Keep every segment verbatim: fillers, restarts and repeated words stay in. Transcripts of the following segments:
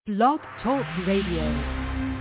Blog Talk Radio.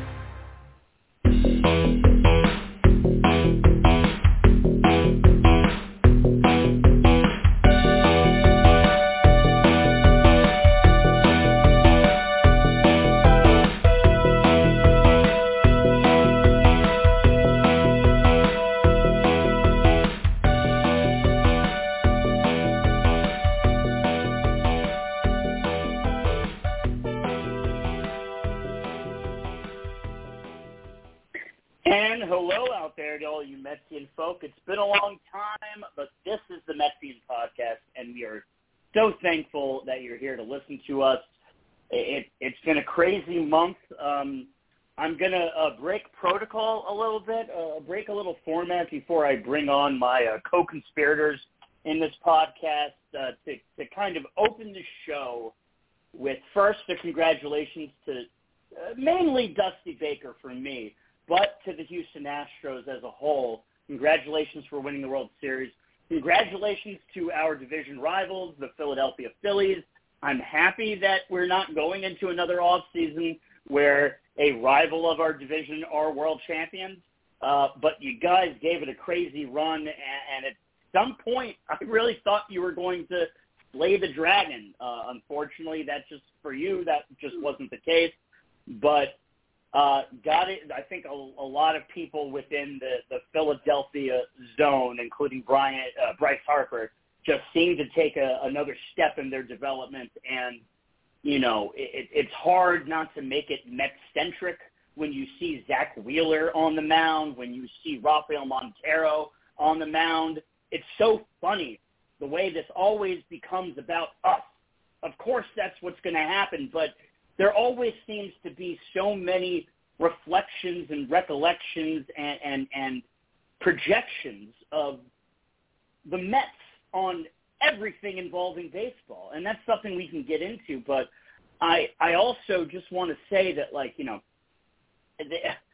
Metsian folk. It's been a long time, but this is the Metsian podcast, and we are so thankful that you're here to listen to us. It, it's been a crazy month. Um, I'm going to uh, break protocol a little bit, uh, break a little format before I bring on my uh, co-conspirators in this podcast uh, to, to kind of open the show with first the congratulations to uh, mainly Dusty Baker from me, but to the Houston Astros as a whole. Congratulations for winning the World Series. Congratulations to our division rivals, the Philadelphia Phillies. I'm happy that we're not going into another offseason where a rival of our division are world champions. Uh, but you guys gave it a crazy run, and, and at some point, I really thought you were going to slay the dragon. Uh, unfortunately, that just for you, that just wasn't the case. But Uh, got it. I think a, a lot of people within the, the Philadelphia zone, including Brian, uh, Bryce Harper, just seem to take a, another step in their development. And, you know, it, it's hard not to make it Mets-centric when you see Zach Wheeler on the mound, when you see Rafael Montero on the mound. It's so funny the way this always becomes about us. Of course, that's what's going to happen, but there always seems to be so many reflections and recollections and, and, and projections of the Mets on everything involving baseball. And that's something we can get into. But I I also just want to say that, like, you know, it,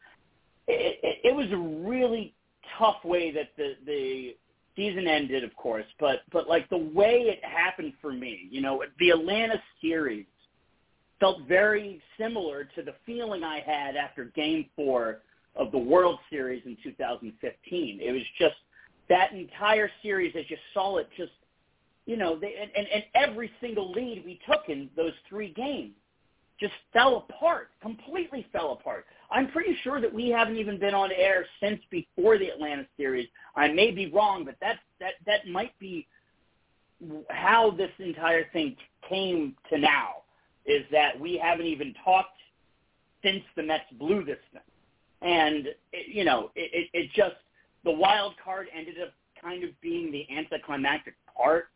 it, it was a really tough way that the, the season ended, of course. But, but, like, the way it happened for me, you know, the Atlanta series felt very similar to the feeling I had after Game four of the World Series in two thousand fifteen. It was just that entire series, as you saw it, just, you know, they, and, and, and every single lead we took in those three games just fell apart, completely fell apart. I'm pretty sure that we haven't even been on air since before the Atlanta series. I may be wrong, but that, that, that might be how this entire thing came to now. Is that we haven't even talked since the Mets blew this thing. And, it, you know, it, it, it just, the wild card ended up kind of being the anticlimactic part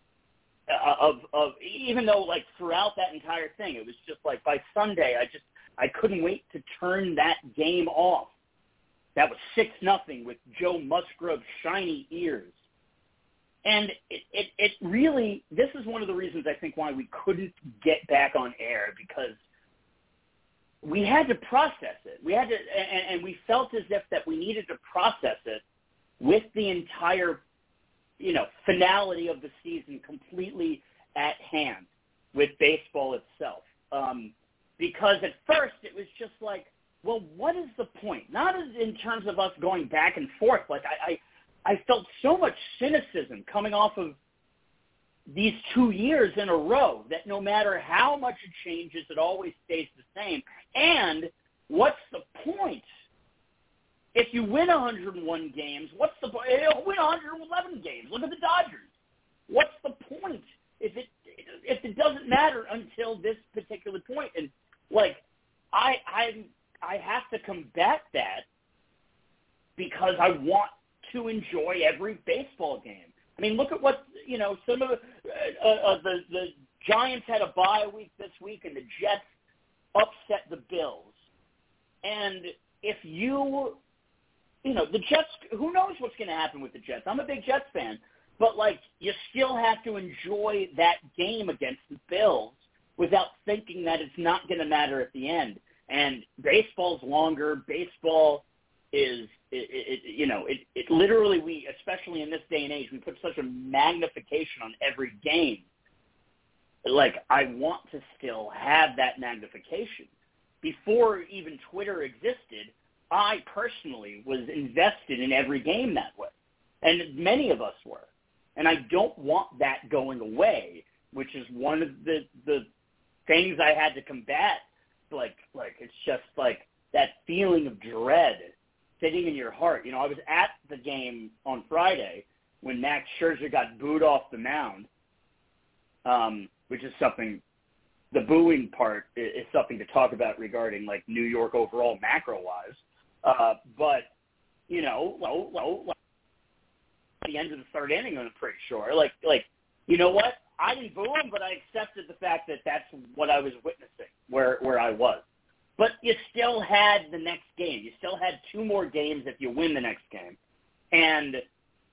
of, of, even though, like, throughout that entire thing, it was just like by Sunday, I just, I couldn't wait to turn that game off. That was six nothing with Joe Musgrove's shiny ears. And it, it, it really, this is one of the reasons I think why we couldn't get back on air, because we had to process it. We had to, and, and we felt as if that we needed to process it with the entire, you know, finality of the season completely at hand with baseball itself. Um, because at first it was just like, well, what is the point? Not as in terms of us going back and forth. Like I, I I felt so much cynicism coming off of these two years in a row that no matter how much it changes, it always stays the same. And what's the point? If you win one hundred one games, what's the point? You'll win one hundred eleven games. Look at the Dodgers. What's the point if it if it doesn't matter until this particular point? And like I I I have to combat that because I want to enjoy every baseball game. I mean, look at what, you know, some of the, uh, uh, the, the Giants had a bye week this week and the Jets upset the Bills. And if you, you know, the Jets, who knows what's going to happen with the Jets? I'm a big Jets fan. But, like, you still have to enjoy that game against the Bills without thinking that it's not going to matter at the end. And baseball's longer. Baseball is, it, it, you know, it, it literally, we, especially in this day and age, we put such a magnification on every game. like, I want to still have that magnification. Before even Twitter existed, I personally was invested in every game that way, and many of us were. And I don't want that going away, which is one of the, the things I had to combat. Like, like it's just like that feeling of dread sitting in your heart. You know, I was at the game on Friday when Max Scherzer got booed off the mound, um, which is something, the booing part is, is something to talk about regarding, like, New York overall macro-wise. Uh, but, you know, low, low, low, at the end of the third inning, I'm pretty sure. Like, like, you know what? I didn't boo him, but I accepted the fact that that's what I was witnessing, where where I was. But you still had the next game. You still had two more games if you win the next game. And it,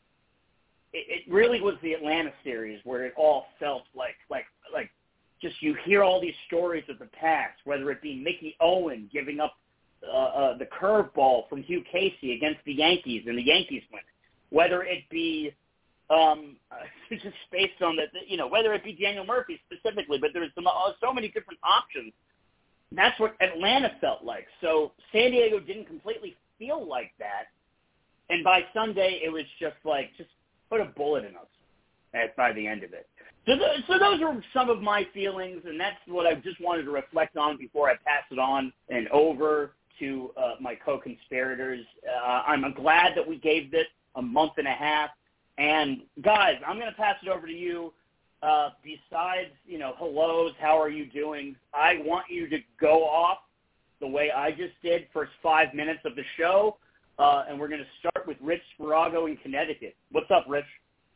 it really was the Atlanta series where it all felt like, like, like just you hear all these stories of the past, whether it be Mickey Owen giving up uh, uh, the curveball from Hugh Casey against the Yankees and the Yankees winning, whether it be um, just based on the, you know, whether it be Daniel Murphy specifically, but there's some, uh, so many different options. That's what Atlanta felt like. So San Diego didn't completely feel like that. And by Sunday, it was just like, just put a bullet in us at, by the end of it. So, th- so those are some of my feelings, and that's what I just wanted to reflect on before I pass it on and over to uh, my co-conspirators. Uh, I'm glad that we gave this a month and a half. And, guys, I'm going to pass it over to you. Uh, besides, you know, hellos, how are you doing? I want you to go off the way I just did, first five minutes of the show, uh, and we're going to start with Rich Sparago in Connecticut. What's up, Rich?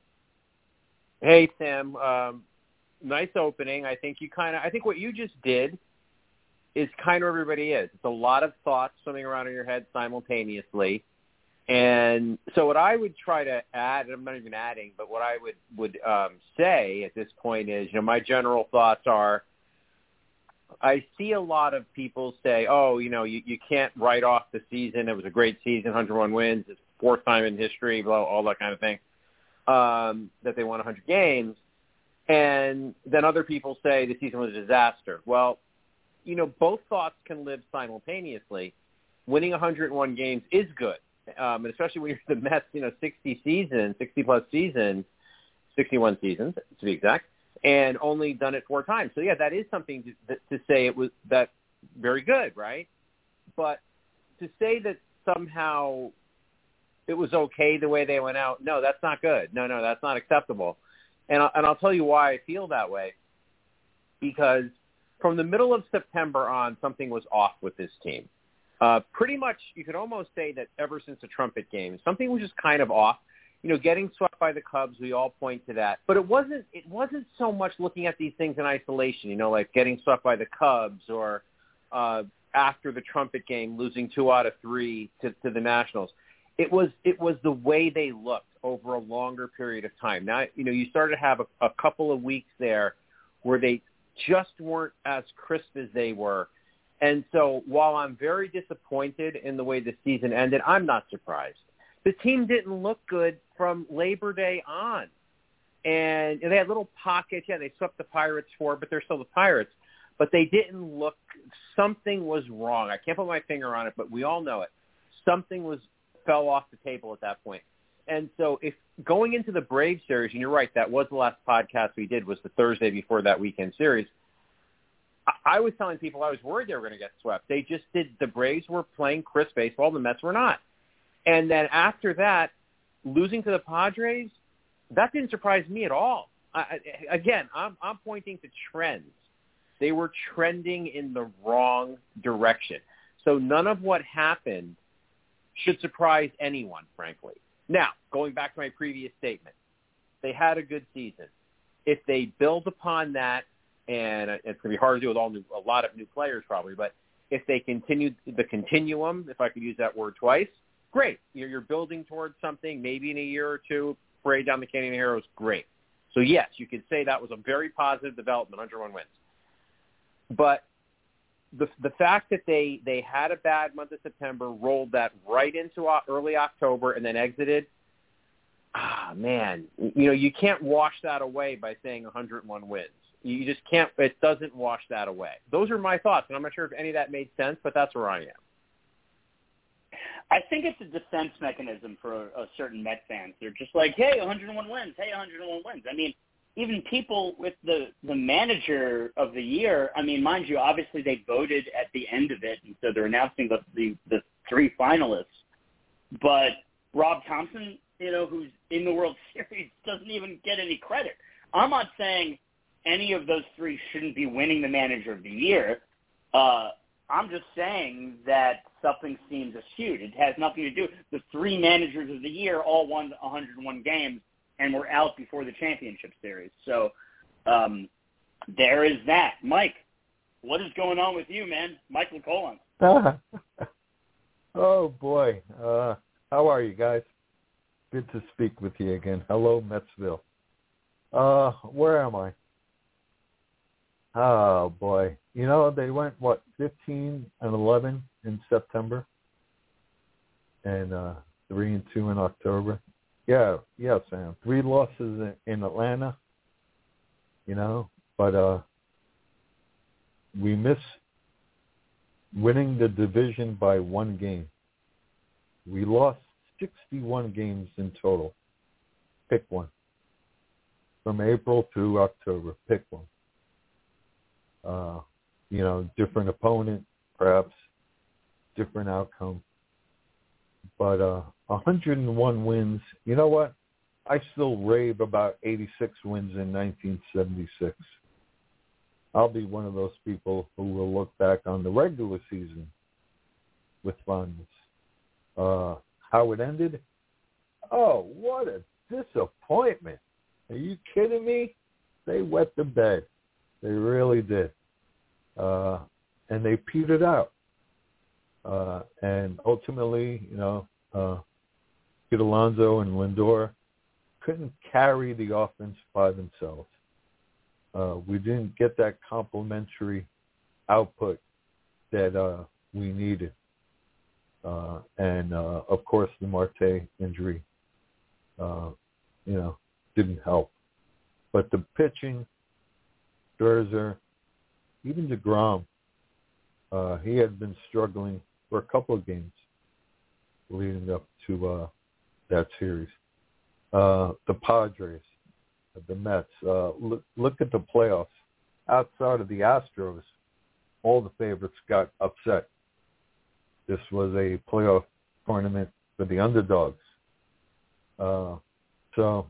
Hey, Sam. Um, nice opening. I think you kind of, I think what you just did is kind of everybody is. It's a lot of thoughts swimming around in your head simultaneously. And so what I would try to add, and I'm not even adding, but what I would, would um, say at this point is, you know, my general thoughts are, I see a lot of people say, oh, you know, you, you can't write off the season. It was a great season, one hundred one wins. It's the fourth time in history, blah, all that kind of thing, um, that they won one hundred games. And then other people say the season was a disaster. Well, you know, both thoughts can live simultaneously. Winning one hundred one games is good. Um, and especially when you're the Mets, you know, sixty seasons, sixty-plus seasons, sixty-one seasons to be exact, and only done it four times. So, yeah, that is something to, to say it was that very good, right? But to say that somehow it was okay the way they went out, no, that's not good. No, no, that's not acceptable. And, I, and I'll tell you why I feel that way. Because from the middle of September on, something was off with this team. Uh, pretty much, you could almost say that ever since the trumpet game, something was just kind of off. You know, getting swept by the Cubs, we all point to that. But it wasn't it wasn't so much looking at these things in isolation, you know, like getting swept by the Cubs or uh, after the trumpet game, losing two out of three to, to the Nationals. It was it was the way they looked over a longer period of time. Now, you know, you started to have a, a couple of weeks there where they just weren't as crisp as they were. And so while I'm very disappointed in the way the season ended, I'm not surprised. The team didn't look good from Labor Day on. And they had little pockets. Yeah, they swept the Pirates four, but they're still the Pirates. But they didn't look – something was wrong. I can't put my finger on it, but we all know it. Something was fell off the table at that point. And so if going into the Braves series, and you're right, that was the last podcast we did, was the Thursday before that weekend series, I was telling people I was worried they were going to get swept. They just did. The Braves were playing crisp baseball. The Mets were not. And then after that, losing to the Padres, that didn't surprise me at all. I, again, I'm, I'm pointing to trends. They were trending in the wrong direction. So none of what happened should surprise anyone, frankly. Now, going back to my previous statement, they had a good season. If they build upon that, and it's going to be hard to do with all new, a lot of new players probably, but if they continue the continuum, if I could use that word twice, great. You're, you're building towards something, maybe in a year or two, parade down the Canyon Heroes, great. So, yes, you could say that was a very positive development, one hundred one wins. But the the fact that they, they had a bad month of September, rolled that right into early October, and then exited, ah, man, you know, you can't wash that away by saying one hundred one wins. You just can't. It doesn't wash that away. Those are my thoughts, and I'm not sure if any of that made sense, but that's where I am. I think it's a defense mechanism for a, a certain Met fans. They're just like, hey, one hundred one wins. Hey, one hundred one wins. I mean, even people with the, the manager of the year, I mean, mind you, obviously they voted at the end of it, and so they're announcing the, the, the three finalists. But Rob Thompson, you know, who's in the World Series, doesn't even get any credit. I'm not saying any of those three shouldn't be winning the manager of the year. Uh, I'm just saying that something seems skewed. It has nothing to do. The three managers of the year all won one hundred one games and were out before the championship series. So um, there is that. Mike, what is going on with you, man? Michael Colon. Oh, boy. Uh, how are you guys? Good to speak with you again. Hello, Metsville. Uh, where am I? Oh, boy. You know, they went, what, fifteen and eleven in September? And uh, three and two in October? Yeah, yeah, Sam. Three losses in, in Atlanta, you know, but uh, we miss winning the division by one game. We lost sixty-one games in total. Pick one. From April through October, pick one. Uh, you know, different opponent, perhaps, different outcome. But uh, one hundred one wins, you know what? I still rave about eighty-six wins in nineteen seventy-six. I'll be one of those people who will look back on the regular season with fondness. Uh, how it ended? Oh, what a disappointment. Are you kidding me? They wet the bed. They really did. Uh, and they petered out. Uh, and ultimately, you know, uh, Pete Alonso and Lindor couldn't carry the offense by themselves. Uh, we didn't get that complementary output that uh, we needed. Uh, and, uh, of course, the Marte injury, uh, you know, didn't help. But the pitching, Scherzer, even DeGrom, uh, he had been struggling for a couple of games leading up to uh, that series. Uh, the Padres, the Mets, uh, look, look at the playoffs. Outside of the Astros, all the favorites got upset. This was a playoff tournament for the underdogs. Uh, so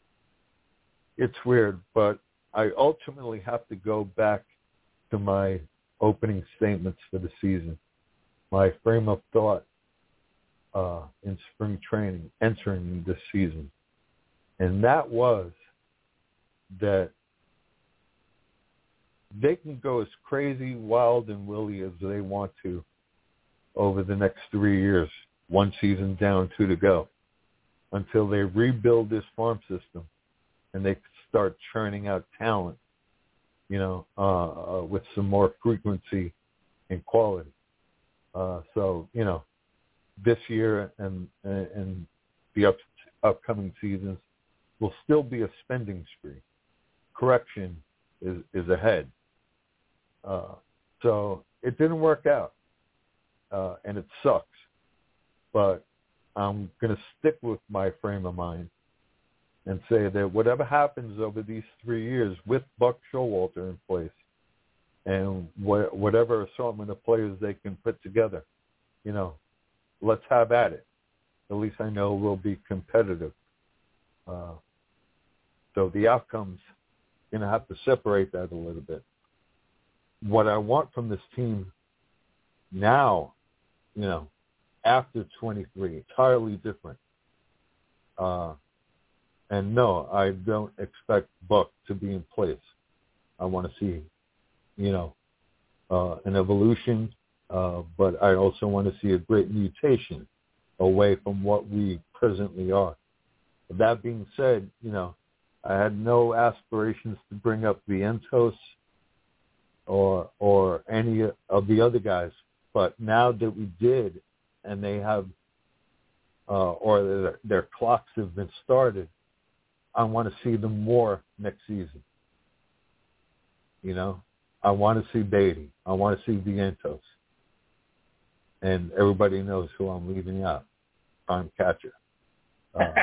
it's weird, but I ultimately have to go back to my opening statements for the season, my frame of thought uh, in spring training, entering this season. And that was that they can go as crazy, wild, and willy as they want to over the next three years, one season down, two to go, until they rebuild this farm system and they start churning out talent, you know, uh, uh, with some more frequency and quality. Uh, so, you know, this year and and the up, upcoming seasons will still be a spending spree. Correction is, is ahead. Uh, so it didn't work out, uh, and it sucks. But I'm going to stick with my frame of mind and say that whatever happens over these three years with Buck Showalter in place and wh- whatever assortment of players they can put together, you know, let's have at it. At least I know we'll be competitive. Uh, so the outcomes, going to have to separate that a little bit. What I want from this team now, you know, after twenty-three, entirely different. Uh, and no, I don't expect Buck to be in place. I want to see, you know, uh, an evolution, uh, but I also want to see a great mutation away from what we presently are. That being said, you know, I had no aspirations to bring up Vientos or or any of the other guys, but now that we did, and they have, uh, or their, their clocks have been started, I want to see them more next season. You know, I want to see Beatty. I want to see Vientos. And everybody knows who I'm leaving out. Prime catcher. Uh,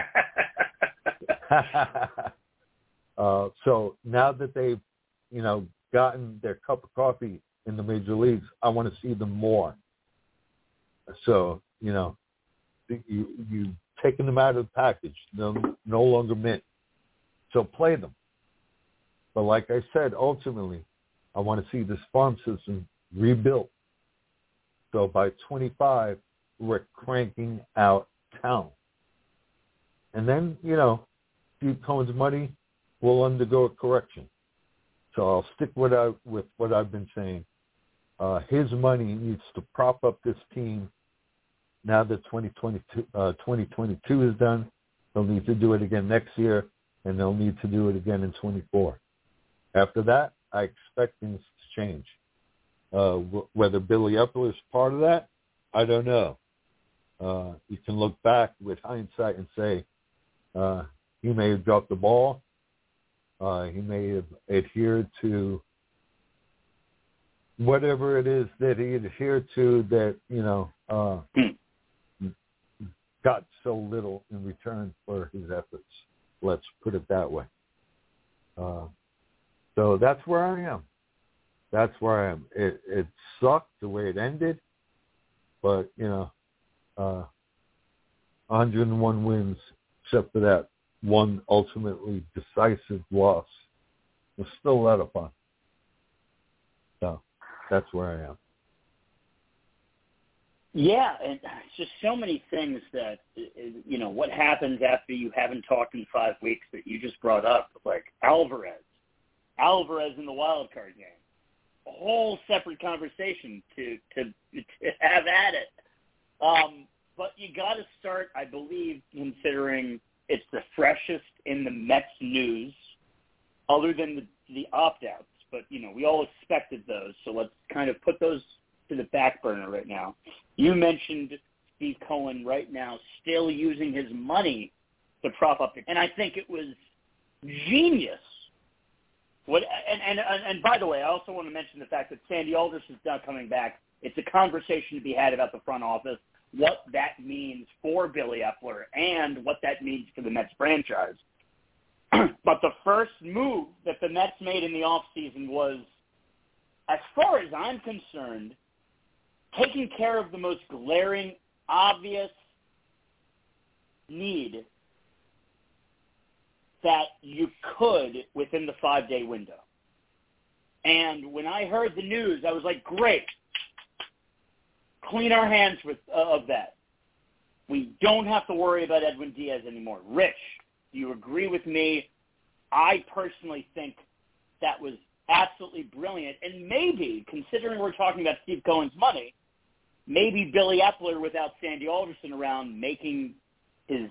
uh, so now that they've, you know, gotten their cup of coffee in the major leagues, I want to see them more. So, you know, you you taking them out of the package. They're no longer mint. So play them. But like I said, ultimately, I want to see this farm system rebuilt. So by twenty-five, we're cranking out talent. And then, you know, Steve Cohen's money will undergo a correction. So I'll stick with, I, with what I've been saying. Uh, his money needs to prop up this team now that twenty twenty-two, uh, twenty twenty-two is done. They'll need to do it again next year, and they'll need to do it again in twenty-four. After that, I expect things to change. Uh, w- whether Billy Epler is part of that, I don't know. Uh, you can look back with hindsight and say uh, he may have dropped the ball. Uh, he may have adhered to whatever it is that he adhered to that, you know, uh, got so little in return for his efforts. Let's put it that way. Uh, so that's where I am. That's where I am. It, it sucked the way it ended, but, you know, uh, one hundred one wins, except for that one ultimately decisive loss, was still a lot of fun. So that's where I am. Yeah, and it's just so many things that, you know, what happens after you haven't talked in five weeks that you just brought up, like Alvarez. Alvarez in the wild card game. A whole separate conversation to, to, to have at it. Um, but you got to start, I believe, considering it's the freshest in the Mets news, other than the, the opt-outs. But, you know, we all expected those, so let's kind of put those to the back burner right now. You mentioned Steve Cohen right now still using his money to prop up, the, and I think it was genius. What and, and and by the way, I also want to mention the fact that Sandy Alderson is now coming back. It's a conversation to be had about the front office, what that means for Billy Epler, and what that means for the Mets franchise. But the first move that the Mets made in the offseason was, as far as I'm concerned, taking care of the most glaring, obvious need that you could within the five-day window. And when I heard the news, I was like, great. Clean our hands with, uh, of that. We don't have to worry about Edwin Diaz anymore. Rich, do you agree with me? I personally think that was absolutely brilliant. And maybe, considering we're talking about Steve Cohen's money, maybe Billy Epler without Sandy Alderson around making his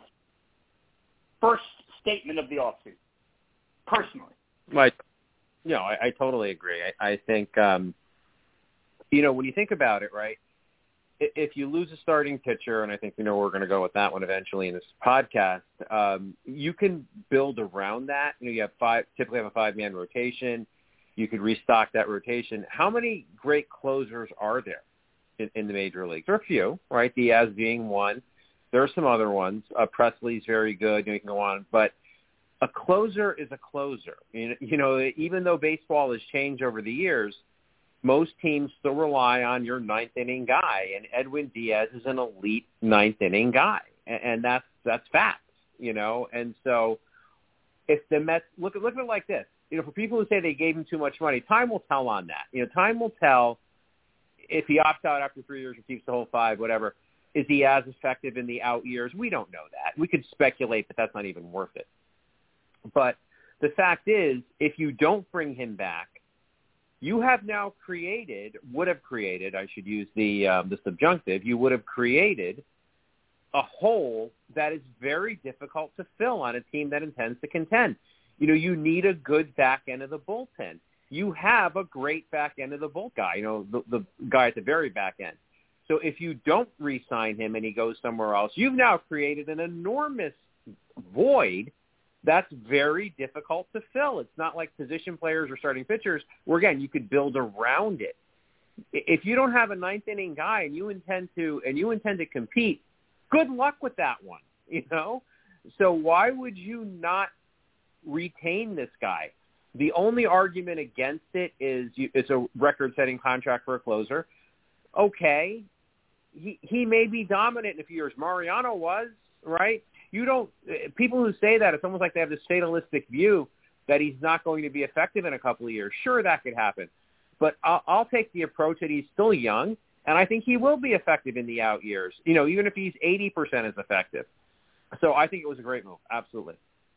first statement of the offseason, personally. Right. You know, I, I totally agree. I, I think, um, you know, when you think about it, right, if you lose a starting pitcher, and I think we know we're going to go with that one eventually in this podcast, um, you can build around that. You know, you have five, typically have a five-man rotation. You could restock that rotation. How many great closers are there in, in the major leagues? There are a few, right? Diaz being one. There are some other ones. Uh, Presley's very good. You know, you can go on. But a closer is a closer. You know, you know, even though baseball has changed over the years, most teams still rely on your ninth inning guy, and Edwin Diaz is an elite ninth inning guy, and, and that's that's fact, you know. And so, if the Mets look at look at it like this, you know, for people who say they gave him too much money, time will tell on that. You know, time will tell if he opts out after three years or keeps the whole five, whatever. Is he as effective in the out years? We don't know that. We could speculate, but that's not even worth it. But the fact is, if you don't bring him back, you have now created, would have created, I should use the um, the subjunctive, you would have created a hole that is very difficult to fill on a team that intends to contend. You know, you need a good back end of the bullpen. You have a great back end of the bull guy, you know, the, the guy at the very back end. So if you don't re-sign him and he goes somewhere else, you've now created an enormous void that's very difficult to fill. It's not like position players or starting pitchers where, again, you could build around it. If you don't have a ninth inning guy and you intend to and you intend to compete, good luck with that one, you know? So why would you not retain this guy? The only argument against it is you, it's a record-setting contract for a closer. Okay, he he may be dominant in a few years. Mariano was, right? You don't – people who say that, it's almost like they have this fatalistic view that he's not going to be effective in a couple of years. Sure, that could happen. But I'll, I'll take the approach that he's still young, and I think he will be effective in the out years, you know, even if he's eighty percent as effective. So I think it was a great move, absolutely.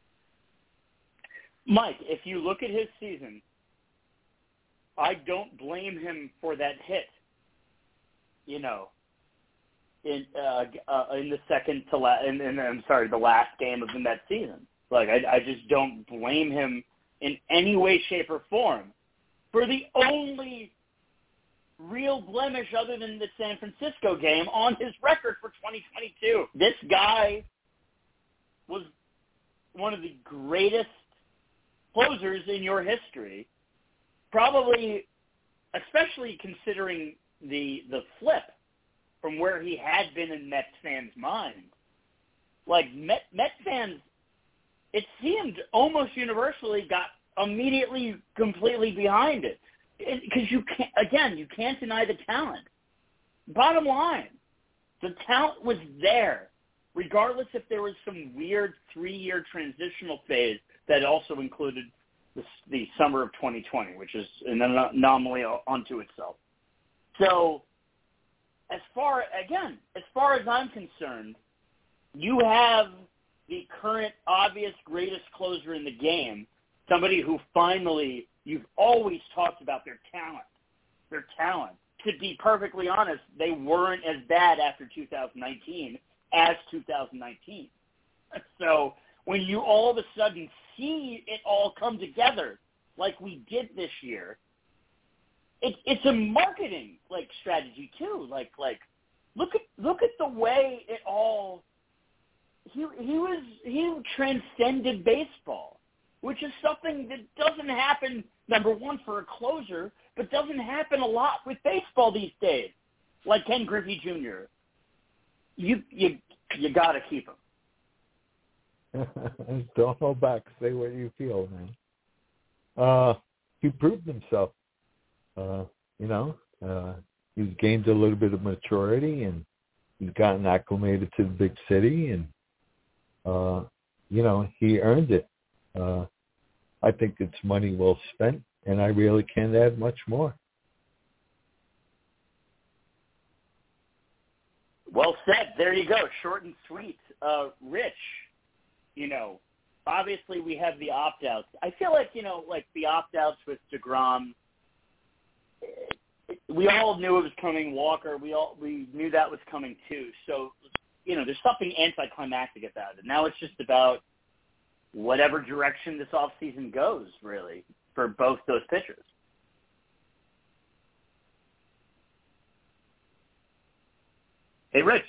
Mike, if you look at his season, I don't blame him for that hit, you know, in uh, uh, in the second to last, in, in, I'm sorry, the last game of the Mets season. Like, I, I just don't blame him in any way, shape, or form for the only real blemish other than the San Francisco game on his record for twenty twenty-two. This guy was one of the greatest closers in your history, probably, especially considering the the flip from where he had been in Mets fans' minds. Like, Met, Met fans, it seemed almost universally got immediately completely behind it. Because you can't, again, you can't deny the talent. Bottom line, the talent was there, regardless if there was some weird three-year transitional phase that also included the, the summer of twenty twenty, which is an anomaly unto itself. So, as far, again, as far as I'm concerned, you have the current obvious greatest closer in the game, somebody who finally, you've always talked about their talent, their talent. To be perfectly honest, they weren't as bad after two thousand nineteen as two thousand nineteen. So when you all of a sudden see it all come together like we did this year, it, it's a marketing like strategy too. Like like look at look at the way it all. He he was he transcended baseball, which is something that doesn't happen, number one, for a closer, but doesn't happen a lot with baseball these days, like Ken Griffey Junior You you you got to keep him. Don't hold back. Say what you feel, man. Uh, he proved himself. Uh, you know, uh, he's gained a little bit of maturity, and he's gotten acclimated to the big city, and uh, you know, he earned it. Uh, I think it's money well spent, and I really can't add much more. Well said. There you go. Short and sweet. Uh, Rich, you know, obviously we have the opt-outs. I feel like, you know, like the opt-outs with DeGrom, we all knew it was coming. Walker, we all we knew that was coming too. So, you know, there's something anticlimactic about it. Now it's just about whatever direction this offseason goes, really, for both those pitchers. Hey, Rich.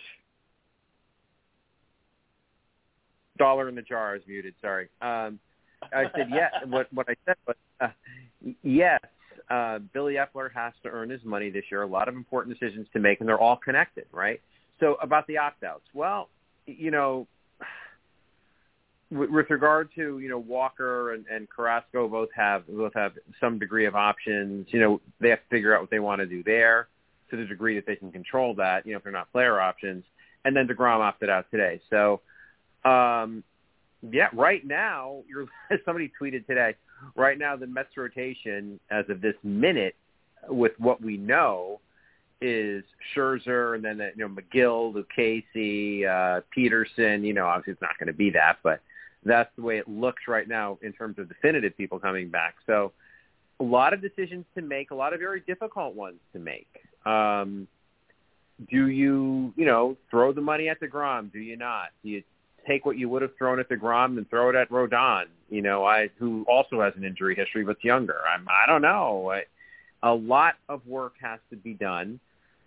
Dollar in the jar is muted, sorry. Um, I said, yeah, what, what I said was, uh, yes, uh, Billy Epler has to earn his money this year. A lot of important decisions to make, and they're all connected, right? So about the opt-outs. Well, you know, with regard to, you know, Walker and, and Carrasco both have both have some degree of options. You know, they have to figure out what they want to do there to the degree that they can control that, you know, if they're not player options. And then DeGrom opted out today. So, um, yeah, right now, you're, somebody tweeted today, right now the Mets rotation as of this minute with what we know is Scherzer and then, you know, McGill, Lucchesi, uh, Peterson. You know, obviously it's not going to be that, but that's the way it looks right now in terms of definitive people coming back. So a lot of decisions to make, a lot of very difficult ones to make. Um, do you, you know, throw the money at DeGrom? Do you not? Do you take what you would have thrown at DeGrom and throw it at Rodon, you know, I, who also has an injury history but's younger? I'm, I don't know. I, a lot of work has to be done.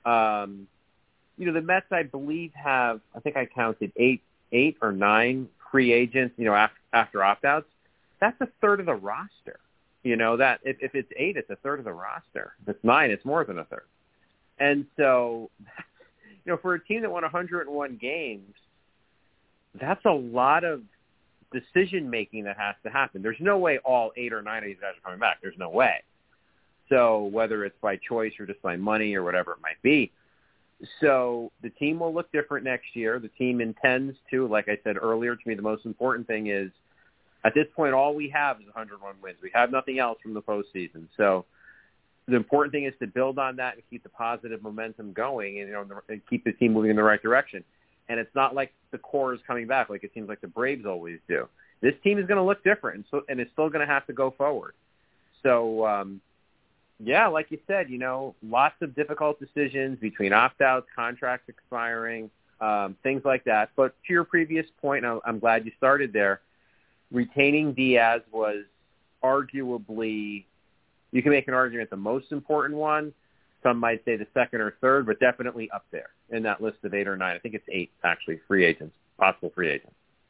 Um, you know, the Mets, I believe, have, I think I counted eight, eight or nine free agents, you know, after, after opt-outs, that's a third of the roster. You know, that if, if it's eight, it's a third of the roster. If it's nine, it's more than a third. And so, you know, for a team that won one hundred one games, that's a lot of decision-making that has to happen. There's no way all eight or nine of these guys are coming back. There's no way. So whether it's by choice or just by money or whatever it might be. So the team will look different next year. The team intends to, like I said earlier, to me the most important thing is at this point all we have is one hundred one wins. We have nothing else from the postseason. So the important thing is to build on that and keep the positive momentum going and, you know, and keep the team moving in the right direction. And it's not like the core is coming back like it seems like the Braves always do. This team is going to look different, and, so, and it's still going to have to go forward. So, um, yeah, like you said, you know, lots of difficult decisions between opt-outs, contracts expiring, um, things like that. But to your previous point, and I'm glad you started there, retaining Diaz was arguably, you can make an argument, the most important one. Some might say the second or third, but definitely up there in that list of eight or nine. I think it's eight, actually, free agents, possible free agents.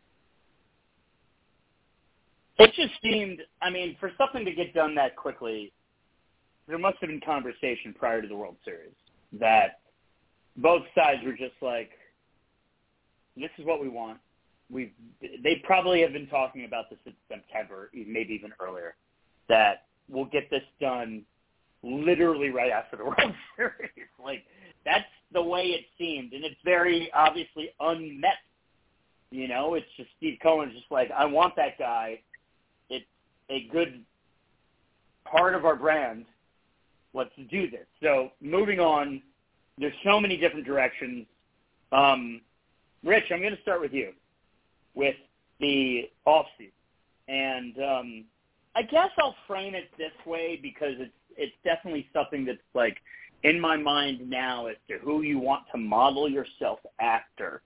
It just seemed, I mean, for something to get done that quickly, there must have been conversation prior to the World Series that both sides were just like, this is what we want. We've, they probably have been talking about this in September, maybe even earlier, that we'll get this done literally right after the World Series. Like, that's the way it seemed, and it's very obviously unmet. You know, it's just Steve Cohen's just like, I want that guy. It's a good part of our brand. Let's do this. So moving on, there's so many different directions. Um, Rich, I'm going to start with you, with the offseason. And um, I guess I'll frame it this way because it's it's definitely something that's like in my mind now as to who you want to model yourself after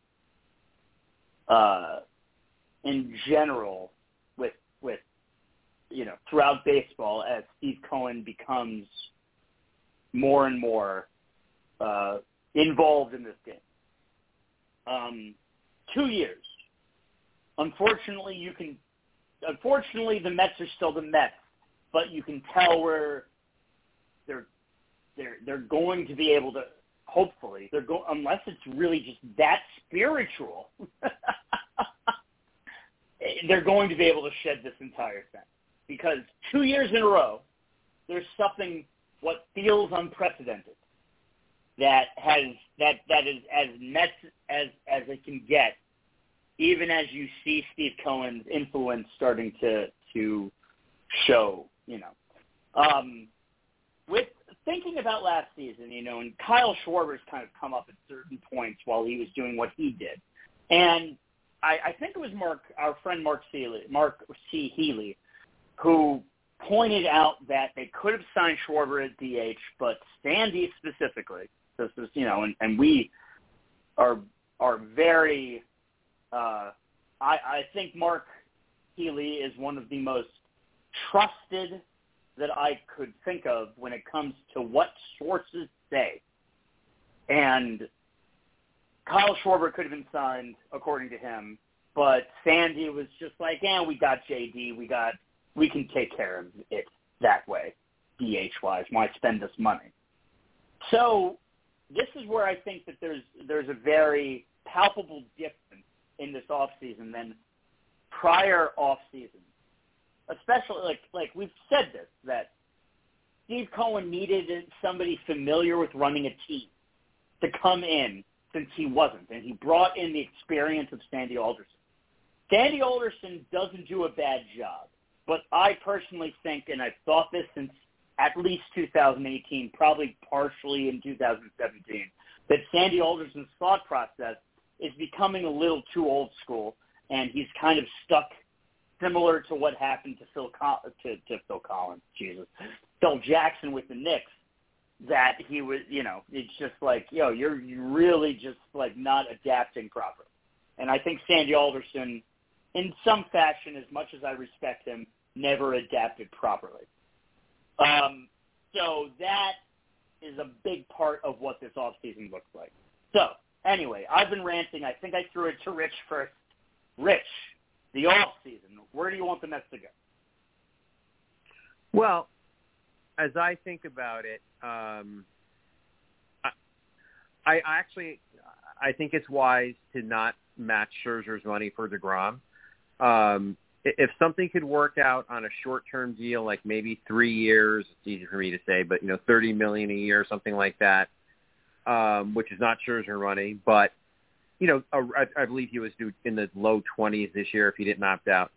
uh, in general with, with, you know, throughout baseball as Steve Cohen becomes more and more uh, involved in this game. Um, two years. Unfortunately, you can. Unfortunately, the Mets are still the Mets, but you can tell where they're they're they're going to be able to. Hopefully, they're go unless it's really just that spiritual. They're going to be able to shed this entire thing because two years in a row, there's something what feels unprecedented that has that that is as Mets as as it can get. Even as you see Steve Cohen's influence starting to to show, you know. Um, with thinking about last season, you know, and Kyle Schwarber's kind of come up at certain points while he was doing what he did. And I, I think it was Mark, our friend Mark Seeley, Mark C. Healy, who pointed out that they could have signed Schwarber at D H, but Sandy specifically, this is, you know, and, and we are are very Uh, I, I think Mark Healy is one of the most trusted that I could think of when it comes to what sources say. And Kyle Schwarber could have been signed, according to him, but Sandy was just like, yeah, we got J D, we got, we can take care of it that way, D H-wise. Why spend this money? So this is where I think that there's there's a very palpable difference in this offseason than prior offseasons. Especially, like like we've said this, that Steve Cohen needed somebody familiar with running a team to come in since he wasn't, and he brought in the experience of Sandy Alderson. Sandy Alderson doesn't do a bad job, but I personally think, and I've thought this since at least two thousand eighteen, probably partially in two thousand seventeen, that Sandy Alderson's thought process is becoming a little too old school, and he's kind of stuck similar to what happened to Phil Col- to, to Phil Collins, Jesus, Phil Jackson with the Knicks, that he was, you know, it's just like, yo, you're really just like not adapting properly. And I think Sandy Alderson, in some fashion, as much as I respect him, never adapted properly. Um, so that is a big part of what this offseason looks like. So, anyway, I've been ranting. I think I threw it to Rich first. Rich, the off season, where do you want the Mets to go? Well, as I think about it, um, I, I actually I think it's wise to not match Scherzer's money for DeGrom. Um, if something could work out on a short-term deal, like maybe three years, it's easy for me to say, but you know, thirty million dollars a year, something like that, um, which is not Scherzer money, but you know, I, I believe he was due in the low twenties this year if he didn't opt out.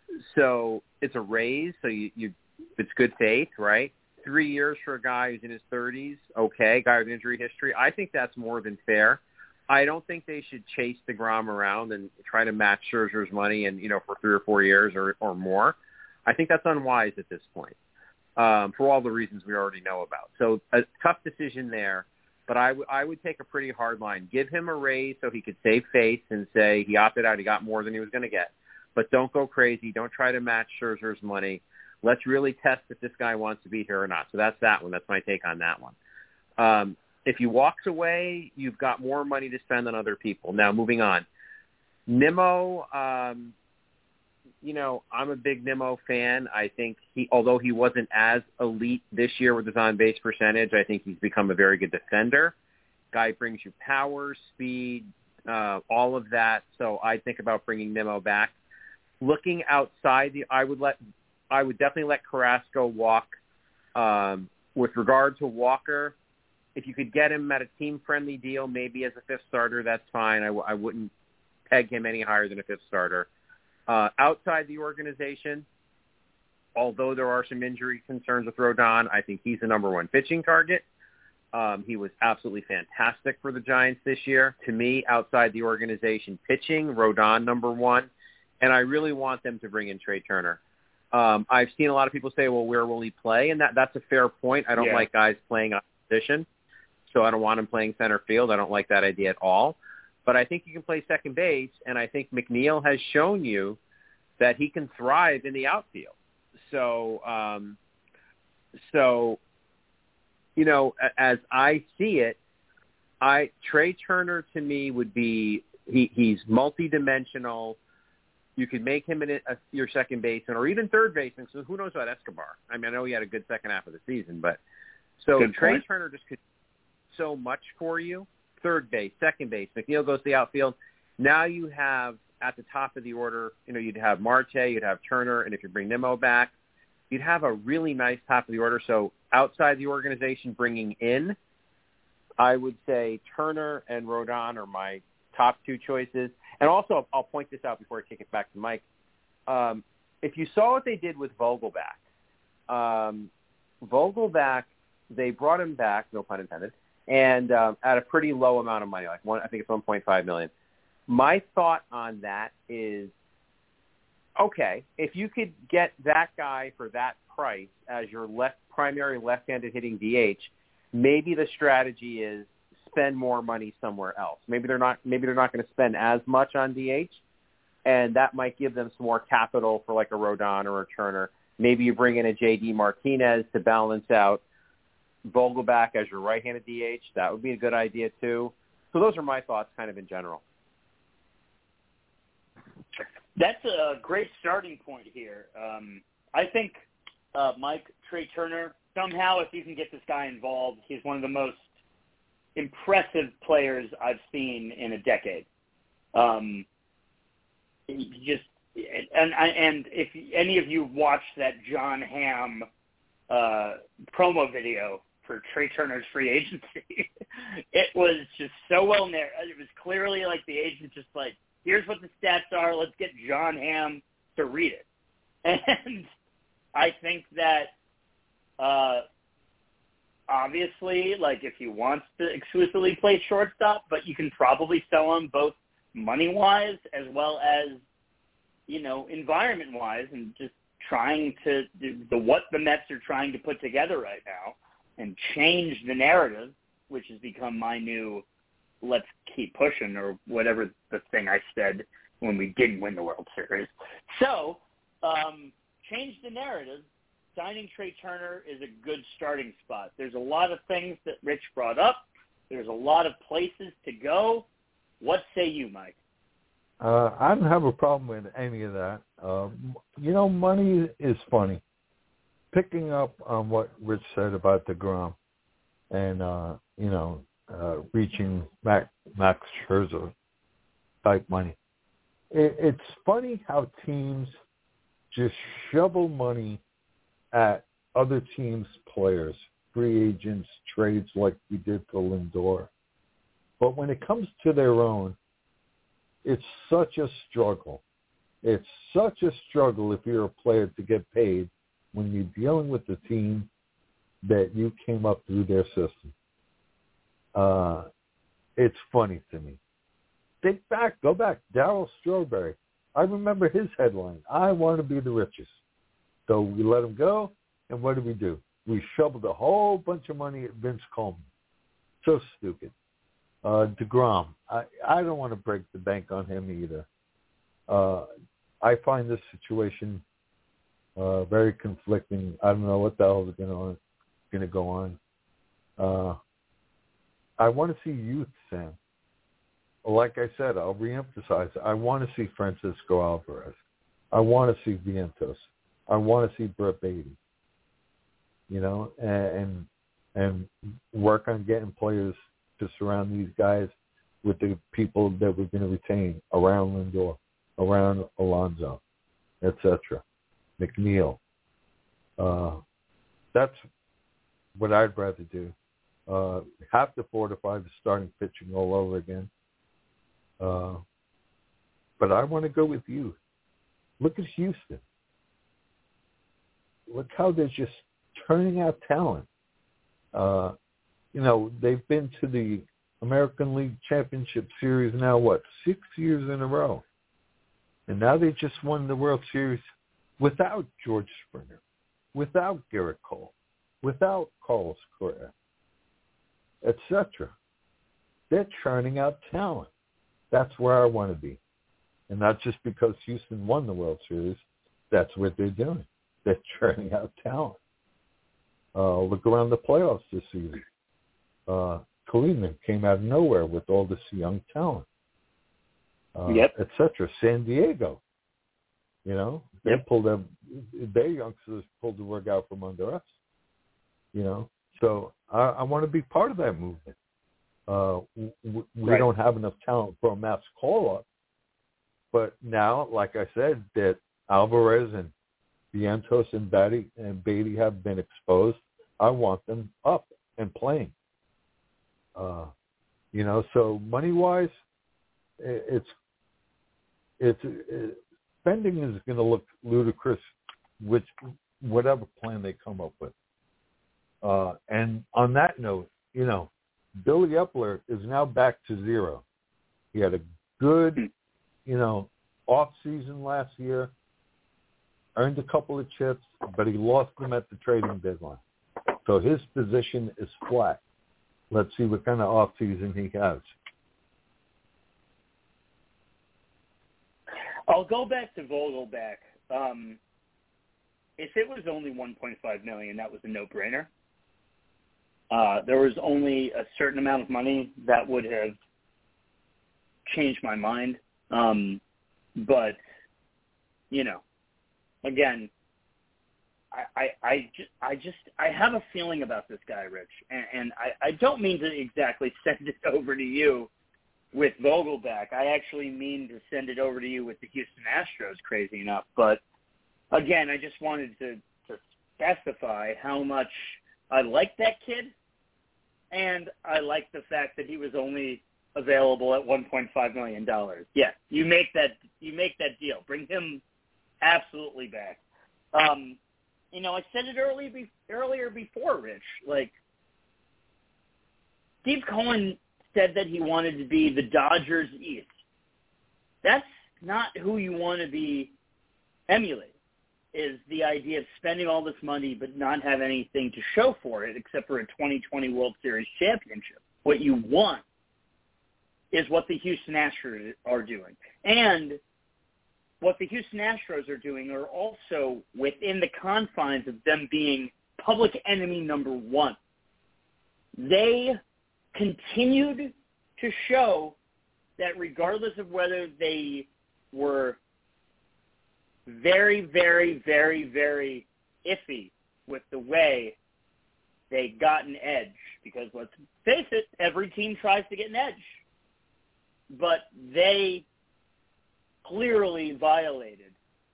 So it's a raise, so you, you it's good faith, right? Three years for a guy who's in his thirties, okay, guy with injury history. I think that's more than fair. I don't think they should chase DeGrom around and try to match Scherzer's money and, you know, for three or four years or, or more. I think that's unwise at this point um, for all the reasons we already know about. So a tough decision there, but I, w- I would take a pretty hard line. Give him a raise so he could save face and say he opted out, he got more than he was going to get. But don't go crazy. Don't try to match Scherzer's money. Let's really test if this guy wants to be here or not. So that's that one. That's my take on that one. Um, if he walks away, you've got more money to spend on other people. Now, moving on. Nimmo, um, you know, I'm a big Nimmo fan. I think he, although he wasn't as elite this year with his on-base percentage, I think he's become a very good defender. Guy brings you power, speed, uh, all of that. So I think about bringing Nimmo back. Looking outside the, I would let, I would definitely let Carrasco walk. Um, with regard to Walker, if you could get him at a team-friendly deal, maybe as a fifth starter, that's fine. I, w- I wouldn't peg him any higher than a fifth starter. Uh, outside the organization, although there are some injury concerns with Rodon, I think he's the number one pitching target. Um, he was absolutely fantastic for the Giants this year. To me, outside the organization pitching, Rodon number one, and I really want them to bring in Trey Turner. Um, I've seen a lot of people say, well, where will he play? And that, that's a fair point. I don't yeah. like guys playing on position, so I don't want him playing center field. I don't like that idea at all. But I think you can play second base, and I think McNeil has shown you that he can thrive in the outfield. So, um, so you know, as I see it, I Trey Turner to me would be he, he's multidimensional. You could make him an, a, your second baseman or even third baseman. So who knows about Escobar? I mean, I know he had a good second half of the season, but so Good Trey point. Turner just could do so much for you. Third base, second base. McNeil goes to the outfield. Now you have at the top of the order, you know, you'd have Marte, you'd have Turner, and if you bring Nimmo back, you'd have a really nice top of the order. So outside the organization bringing in, I would say Turner and Rodon are my top two choices. And also, I'll point this out before I kick it back to Mike. Um, if you saw what they did with Vogelback, um, Vogelback, they brought him back, no pun intended, and um, at a pretty low amount of money, like one, I think it's one point five million dollars. My thought on that is, okay, if you could get that guy for that price as your left primary left-handed hitting D H, maybe the strategy is spend more money somewhere else. Maybe they're not. Maybe they're not going to spend as much on D H, and that might give them some more capital for like a Rodon or a Turner. Maybe you bring in a J D Martinez to balance out Vogelback as your right-handed D H. That would be a good idea too. So those are my thoughts, kind of in general. That's a great starting point here. Um, I think, uh, Mike, Trey Turner, somehow if you can get this guy involved, he's one of the most impressive players I've seen in a decade. Um, he just and and if any of you watched that John Hamm uh, promo video for Trey Turner's free agency, it was just so well narrated. It was clearly like the agent just like, here's what the stats are. Let's get John Hamm to read it. And I think that uh, obviously, like if he wants to exclusively play shortstop, but you can probably sell him both money-wise as well as, you know, environment-wise, and just trying to the what the Mets are trying to put together right now and change the narrative, which has become my new let's keep pushing, or whatever the thing I said when we didn't win the World Series. So, um, change the narrative. Signing Trey Turner is a good starting spot. There's a lot of things that Rich brought up. There's a lot of places to go. What say you, Mike? Uh, I don't have a problem with any of that. Um, you know, money is funny. Picking up on what Rich said about DeGrom and, uh, you know, uh, reaching Max, Max Scherzer type money. It, it's funny how teams just shovel money at other teams' players, free agents, trades like we did for Lindor. But when it comes to their own, it's such a struggle. It's such a struggle if you're a player to get paid when you're dealing with the team that you came up through their system. Uh, it's funny to me. Think back, go back. Darryl Strawberry. I remember his headline, I want to be the richest. So we let him go, and what did we do? We shoveled a whole bunch of money at Vince Coleman. So stupid. Uh, DeGrom, I, I don't want to break the bank on him either. Uh, I find this situation uh, very conflicting. I don't know what the hell is going to go on. Uh, I want to see youth, Sam. Like I said, I'll reemphasize, I want to see Francisco Alvarez. I want to see Vientos. I want to see Brett Beatty. You know, and and work on getting players to surround these guys with the people that we're going to retain around Lindor, around Alonso, et cetera. McNeil. Uh, that's what I'd rather do. Uh, have to fortify the starting pitching all over again. Uh, but I want to go with you. Look at Houston. Look how they're just turning out talent. Uh, you know, they've been to the American League Championship Series now, what, six years in a row. And now they just won the World Series without George Springer, without Garrett Cole, without Carlos Correa, et cetera. They're churning out talent. That's where I want to be. And not just because Houston won the World Series. That's what they're doing. They're churning out talent. Uh, look around the playoffs this season. Uh, Cleveland came out of nowhere with all this young talent, uh, yep. et cetera. San Diego, you know, they yep. pulled them, their youngsters pulled the rug out from under us, you know. So I, I want to be part of that movement. Uh, we we right. don't have enough talent for a mass call-up, but now, like I said, that Alvarez and Vientos and Beatty and Beatty have been exposed. I want them up and playing. Uh, you know, so money-wise, it's it's it, spending is going to look ludicrous, which whatever plan they come up with. Uh, and on that note, you know, Billy Epler is now back to zero. He had a good, you know, off season last year. Earned a couple of chips, but he lost them at the trading deadline. So his position is flat. Let's see what kind of offseason he has. I'll go back to Vogelback. Um, if it was only one point five million dollars, that was a no-brainer. Uh, there was only a certain amount of money that would have changed my mind. Um, but, you know, again, I, I, I, just, I just I have a feeling about this guy, Rich, and, and I, I don't mean to exactly send it over to you with Vogelback. I actually mean to send it over to you with the Houston Astros, crazy enough. But, again, I just wanted to, to specify how much I like that kid, and I like the fact that he was only available at one point five million dollars. Yeah, you make that you make that deal. Bring him absolutely back. Um, you know, I said it early be, earlier before, Rich. Like, Steve Cohen said that he wanted to be the Dodgers East. That's not who you want to be emulating, is the idea of spending all this money but not have anything to show for it except for a twenty twenty World Series championship. What you want is what the Houston Astros are doing. And what the Houston Astros are doing are also within the confines of them being public enemy number one. They continued to show that regardless of whether they were very, very, very, very iffy with the way they got an edge, because let's face it, every team tries to get an edge, but they clearly violated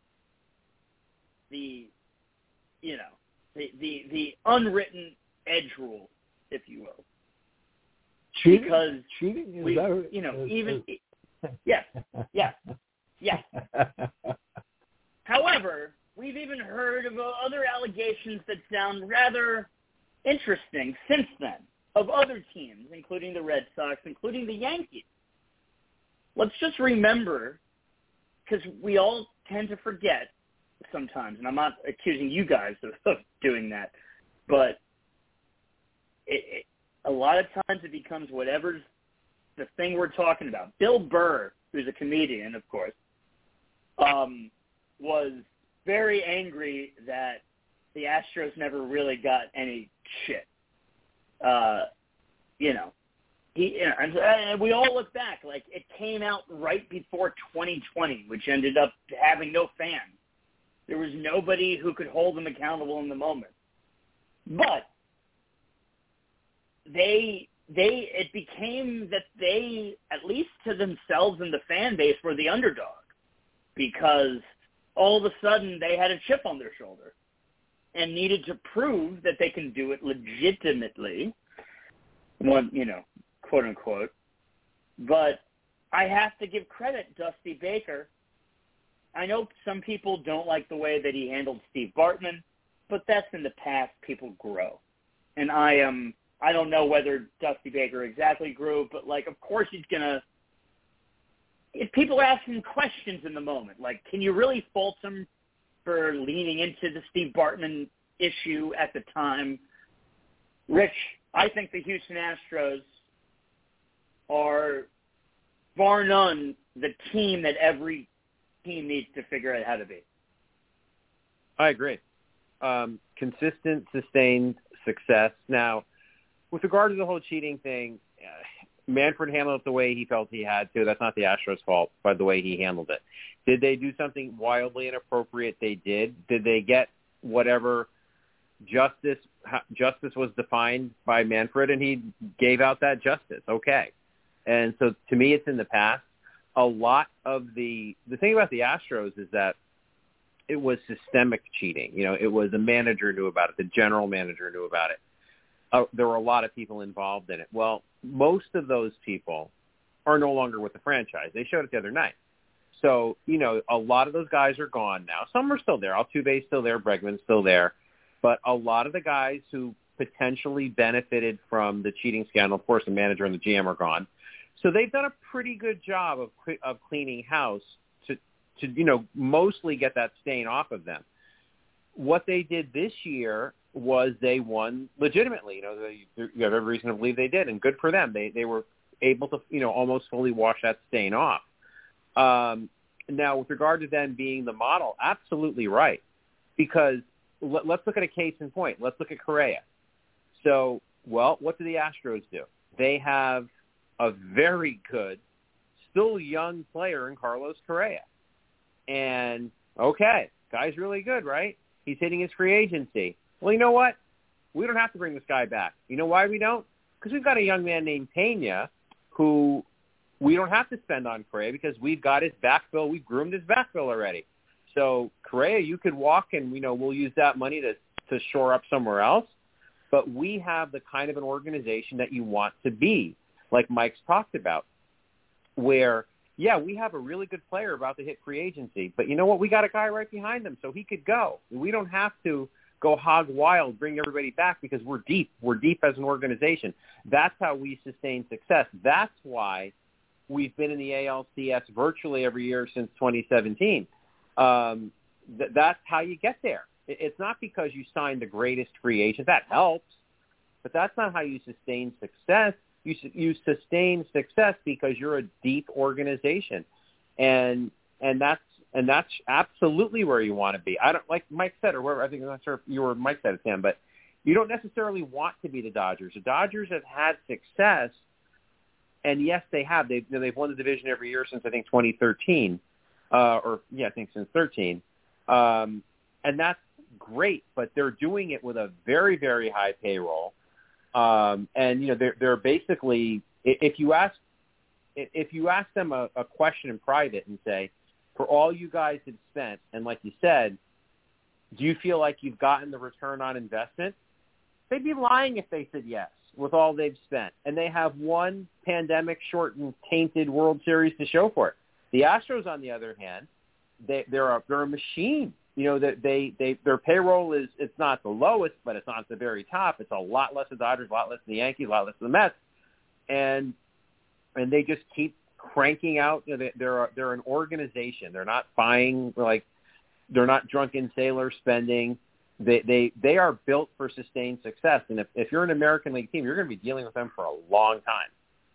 the, you know, the, the, the unwritten edge rule, if you will. Cheating? Because cheating is we, that, you know, is, even is... yes, yes, yes. However, we've even heard of other allegations that sound rather interesting since then of other teams, including the Red Sox, including the Yankees. Let's just remember, because we all tend to forget sometimes, and I'm not accusing you guys of, of doing that, but it, it, a lot of times it becomes whatever's the thing we're talking about. Bill Burr, who's a comedian, of course, um, was very angry that the Astros never really got any shit. Uh, you know, he you know, and, and we all look back like it came out right before twenty twenty, which ended up having no fans. There was nobody who could hold them accountable in the moment. But they they it became that they, at least to themselves and the fan base, were the underdog, because all of a sudden they had a chip on their shoulder and needed to prove that they can do it legitimately, one, you know, quote unquote. But I have to give credit Dusty Baker. I know some people don't like the way that he handled Steve Bartman, but that's in the past. People grow. And I am, I don't know whether Dusty Baker exactly grew, but like, of course he's going to, if people are asking questions in the moment, like, can you really fault him for leaning into the Steve Bartman issue at the time? Rich, I think the Houston Astros are, bar none, the team that every team needs to figure out how to be. I agree. Um, consistent, sustained success. Now, with regard to the whole cheating thing, uh, Manfred handled it the way he felt he had to. That's not the Astros' fault, by the way he handled it. Did they do something wildly inappropriate? They did. Did they get whatever justice justice was defined by Manfred, and he gave out that justice? Okay. And so to me, it's in the past. A lot of the – the thing about the Astros is that it was systemic cheating. You know, it was the manager knew about it. The general manager knew about it. Uh, there were a lot of people involved in it. Well, most of those people are no longer with the franchise. They showed it the other night. So, you know, a lot of those guys are gone now. Some are still there. Altuve's still there. Bregman's still there. But a lot of the guys who potentially benefited from the cheating scandal, of course, the manager and the G M are gone. So they've done a pretty good job of of cleaning house to, to, you know, mostly get that stain off of them. What they did this year was they won legitimately. You know, they, you have every reason to believe they did, and good for them. They they were able to, you know, almost fully wash that stain off. Um, now, with regard to them being the model, absolutely right. Because let, let's look at a case in point. Let's look at Correa. So, well, what do the Astros do? They have a very good, still young player in Carlos Correa. And, okay, guy's really good, right? He's hitting his free agency. Well, you know what? We don't have to bring this guy back. You know why we don't? Because we've got a young man named Pena who we don't have to spend on Correa because we've got his backfill. We've groomed his backfill already. So, Correa, you could walk and, you know, we'll use that money to, to shore up somewhere else. But we have the kind of an organization that you want to be, like Mike's talked about, where, yeah, we have a really good player about to hit free agency, but you know what? We got a guy right behind him, so he could go. We don't have to go hog wild, bring everybody back, because we're deep. We're deep as an organization. That's how we sustain success. That's why we've been in the A L C S virtually every year since twenty seventeen. Um, th- that's how you get there. It- it's not because you signed the greatest free agent. That helps, but that's not how you sustain success. You you sustain success because you're a deep organization, and and that's and that's absolutely where you want to be. I don't like Mike said, or whoever, I think I'm not sure if you or Mike said it, Sam, but you don't necessarily want to be the Dodgers. The Dodgers have had success, And yes, they have. They've, you know, they've won the division every year since, I think, twenty thirteen. Uh, or, yeah, I think since thirteen. Um, and that's great, but they're doing it with a very, very high payroll. Um, and, you know, they're, they're basically, if you ask, if you ask them a, a question in private and say, for all you guys have spent, and like you said, do you feel like you've gotten the return on investment? They'd be lying if they said yes with all they've spent. And they have one pandemic-shortened, tainted World Series to show for it. The Astros, on the other hand, they, they're, a, they're a machine. You know, that they, they, their payroll is, it's not the lowest, but it's not at the very top. It's a lot less than the Dodgers, a lot less than the Yankees, a lot less than the Mets. And and they just keep cranking out. You know, they, they're, they're an organization. They're not buying, like, they're not drunken sailor spending. They, they, they are built for sustained success. And if, if you're an American League team, you're going to be dealing with them for a long time.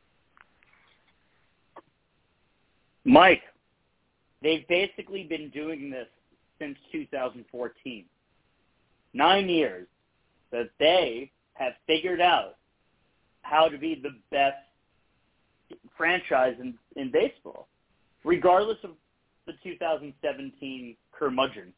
Mike, they've basically been doing this since two thousand fourteen. Nine years that they have figured out how to be the best franchise in, in baseball, regardless of the two thousand seventeen curmudgeon.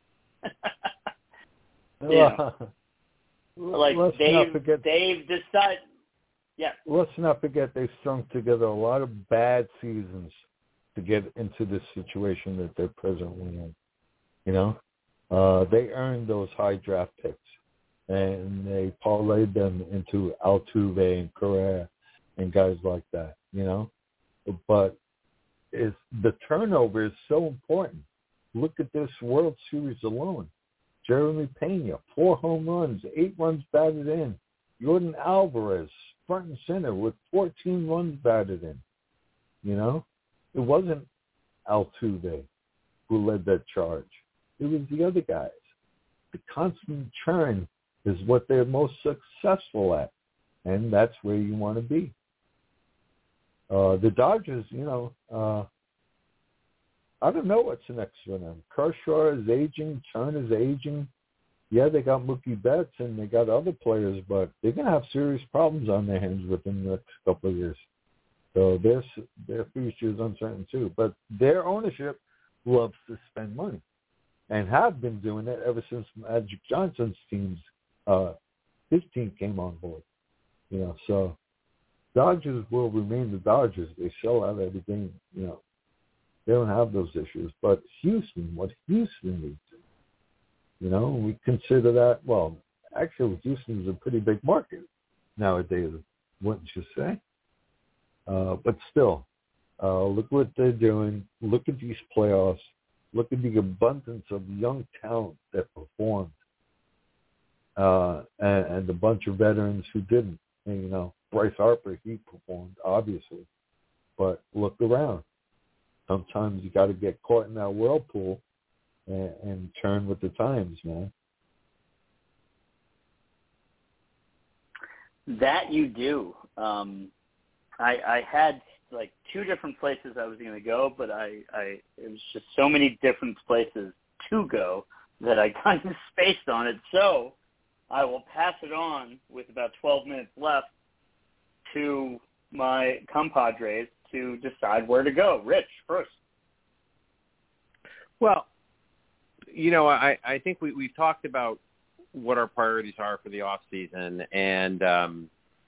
Yeah. Like let's they've, not forget, they've decided, yeah. Let's not forget they strung together a lot of bad seasons to get into this situation that they're presently in. You know, uh, they earned those high draft picks, and they parlayed them into Altuve and Correa and guys like that. You know, but it's, the turnover is so important. Look at this World Series alone. Jeremy Pena, four home runs, eight runs batted in. Jordan Alvarez, front and center with fourteen runs batted in. You know, it wasn't Altuve who led that charge. It was the other guys. The constant churn is what they're most successful at, and that's where you want to be. Uh, the Dodgers, you know, uh, I don't know what's next for them. Kershaw is aging. Turner's aging. Yeah, they got Mookie Betts and they got other players, but they're going to have serious problems on their hands within the next couple of years. So their their future is uncertain too. But their ownership loves to spend money and have been doing it ever since Magic Johnson's teams, uh, his team came on board. You know, so Dodgers will remain the Dodgers. They sell out every game, you know. They don't have those issues. But Houston, what Houston needs, you know, we consider that, well, actually Houston is a pretty big market nowadays, wouldn't you say? Uh, but still, uh, look what they're doing. Look at these playoffs. Look at the abundance of young talent that performed uh, and, and the bunch of veterans who didn't. And, you know, Bryce Harper, he performed, obviously. But look around. Sometimes you got to get caught in that whirlpool and, and turn with the times, man. That you do. Um, I, I had like two different places I was going to go, but I, I it was just so many different places to go that I kind of spaced on it. So I will pass it on with about twelve minutes left to my compadres to decide where to go. Rich, first. Well, you know, I, I think we, we've talked about what our priorities are for the off season, and um,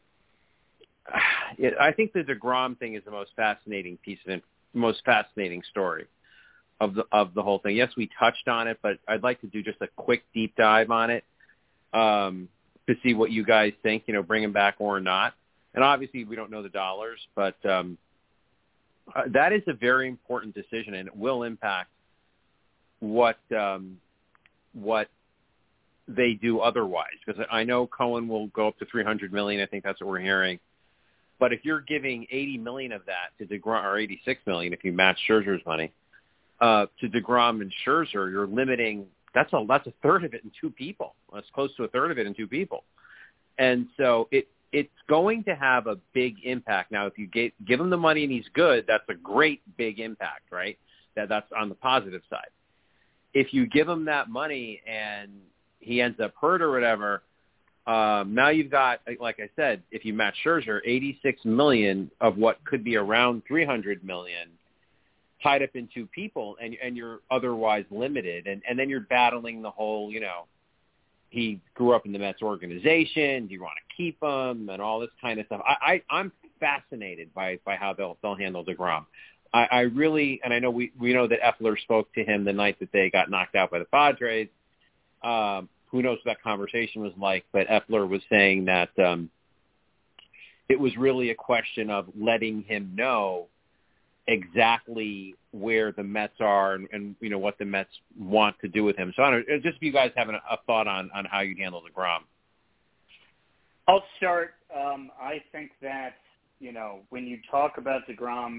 it, I think the DeGrom thing is the most fascinating piece of it, most fascinating story of the of the whole thing. Yes, we touched on it, but I'd like to do just a quick deep dive on it um, to see what you guys think. You know, bring him back or not. And obviously, we don't know the dollars, but um, uh, that is a very important decision, and it will impact what um, what they do otherwise. Because I know Cohen will go up to three hundred million dollars. I think that's what we're hearing. But if you're giving eighty million dollars of that to DeGrom, or eighty-six million dollars if you match Scherzer's money, uh, to DeGrom and Scherzer, you're limiting. That's a that's a third of it in two people. That's close to a third of it in two people. And so it. It's going to have a big impact. Now, if you get, give him the money and he's good, that's a great big impact, right? That That's on the positive side. If you give him that money and he ends up hurt or whatever, Um, now you've got, like I said, if you match Scherzer, eighty-six million of what could be around three hundred million tied up in two people, and and you're otherwise limited, and and then you're battling the whole, you know, he grew up in the Mets organization, do you want to keep him, and all this kind of stuff. I, I I'm fascinated by by how they'll they'll handle DeGrom. I, I really, and I know we we know that Eppler spoke to him the night that they got knocked out by the Padres. Um, who knows what that conversation was like, but Eppler was saying that um, it was really a question of letting him know exactly where the Mets are and, and you know what the Mets want to do with him. So I don't know, just if you guys have a, a thought on, on how you handle DeGrom. I'll start. Um, I think that, you know, when you talk about DeGrom,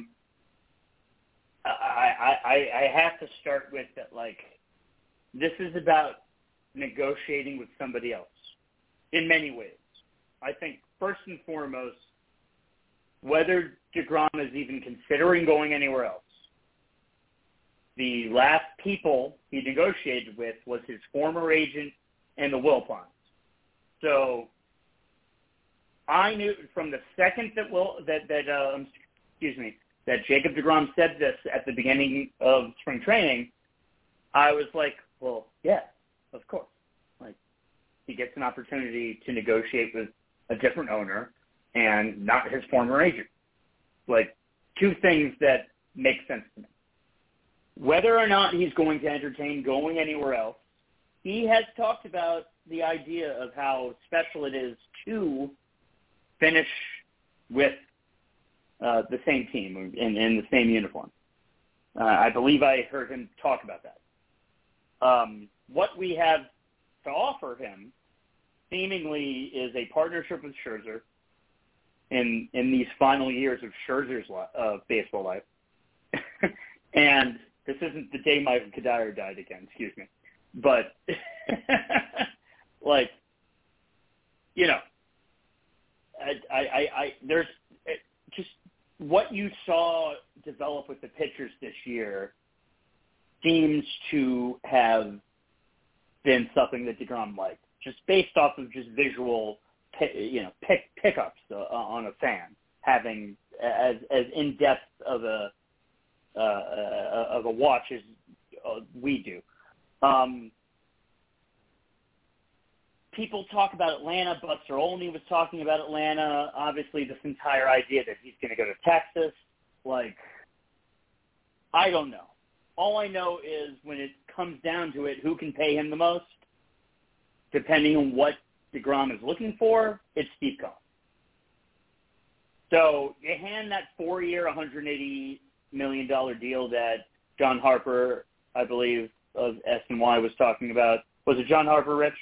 I, I, I have to start with that, like, this is about negotiating with somebody else in many ways. I think first and foremost, whether DeGrom is even considering going anywhere else, the last people he negotiated with was his former agent and the Wilpons. So I knew from the second that Will that that um, excuse me that Jacob DeGrom said this at the beginning of spring training, I was like, well, yeah, of course. Like, he gets an opportunity to negotiate with a different owner and not his former agent. Like, two things that make sense to me. Whether or not he's going to entertain going anywhere else, he has talked about the idea of how special it is to finish with uh, the same team in, in the same uniform. Uh, I believe I heard him talk about that. Um, what we have to offer him seemingly is a partnership with Scherzer in in these final years of Scherzer's li- uh, baseball life. And this isn't the day Michael Kadire died again, excuse me. But, like, you know, I, I, I, there's just what you saw develop with the pitchers this year seems to have been something that DeGrom liked, just based off of just visual, you know, pick pickups uh, on a fan, having as as in depth of a uh, uh, of a watch as uh, we do. Um, people talk about Atlanta. Buster Olney was talking about Atlanta. Obviously, this entire idea that he's going to go to Texas, like, I don't know. All I know is when it comes down to it, who can pay him the most, depending on what DeGrom is looking for, it's Steve Cohen. So you hand that four-year, one hundred eighty million dollars deal that John Harper, I believe, of S N Y was talking about. Was it John Harper, Rich?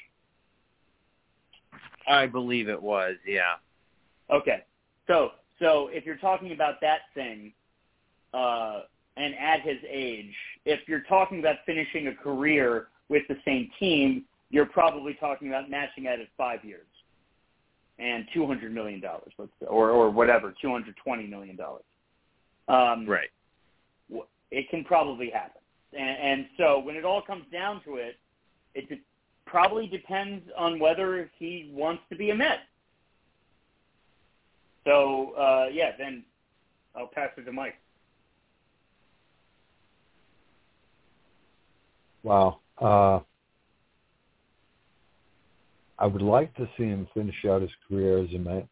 I believe it was, yeah. Okay. So so if you're talking about that thing, uh, and at his age, if you're talking about finishing a career with the same team, you're probably talking about matching at it five years and two hundred million dollars, let's say, or, or whatever, two hundred twenty million dollars. Um, right. It can probably happen. And, and so when it all comes down to it, it de- probably depends on whether he wants to be a Met. So, uh, yeah, then I'll pass it to Mike. Wow. Uh, I would like to see him finish out his career as a Met.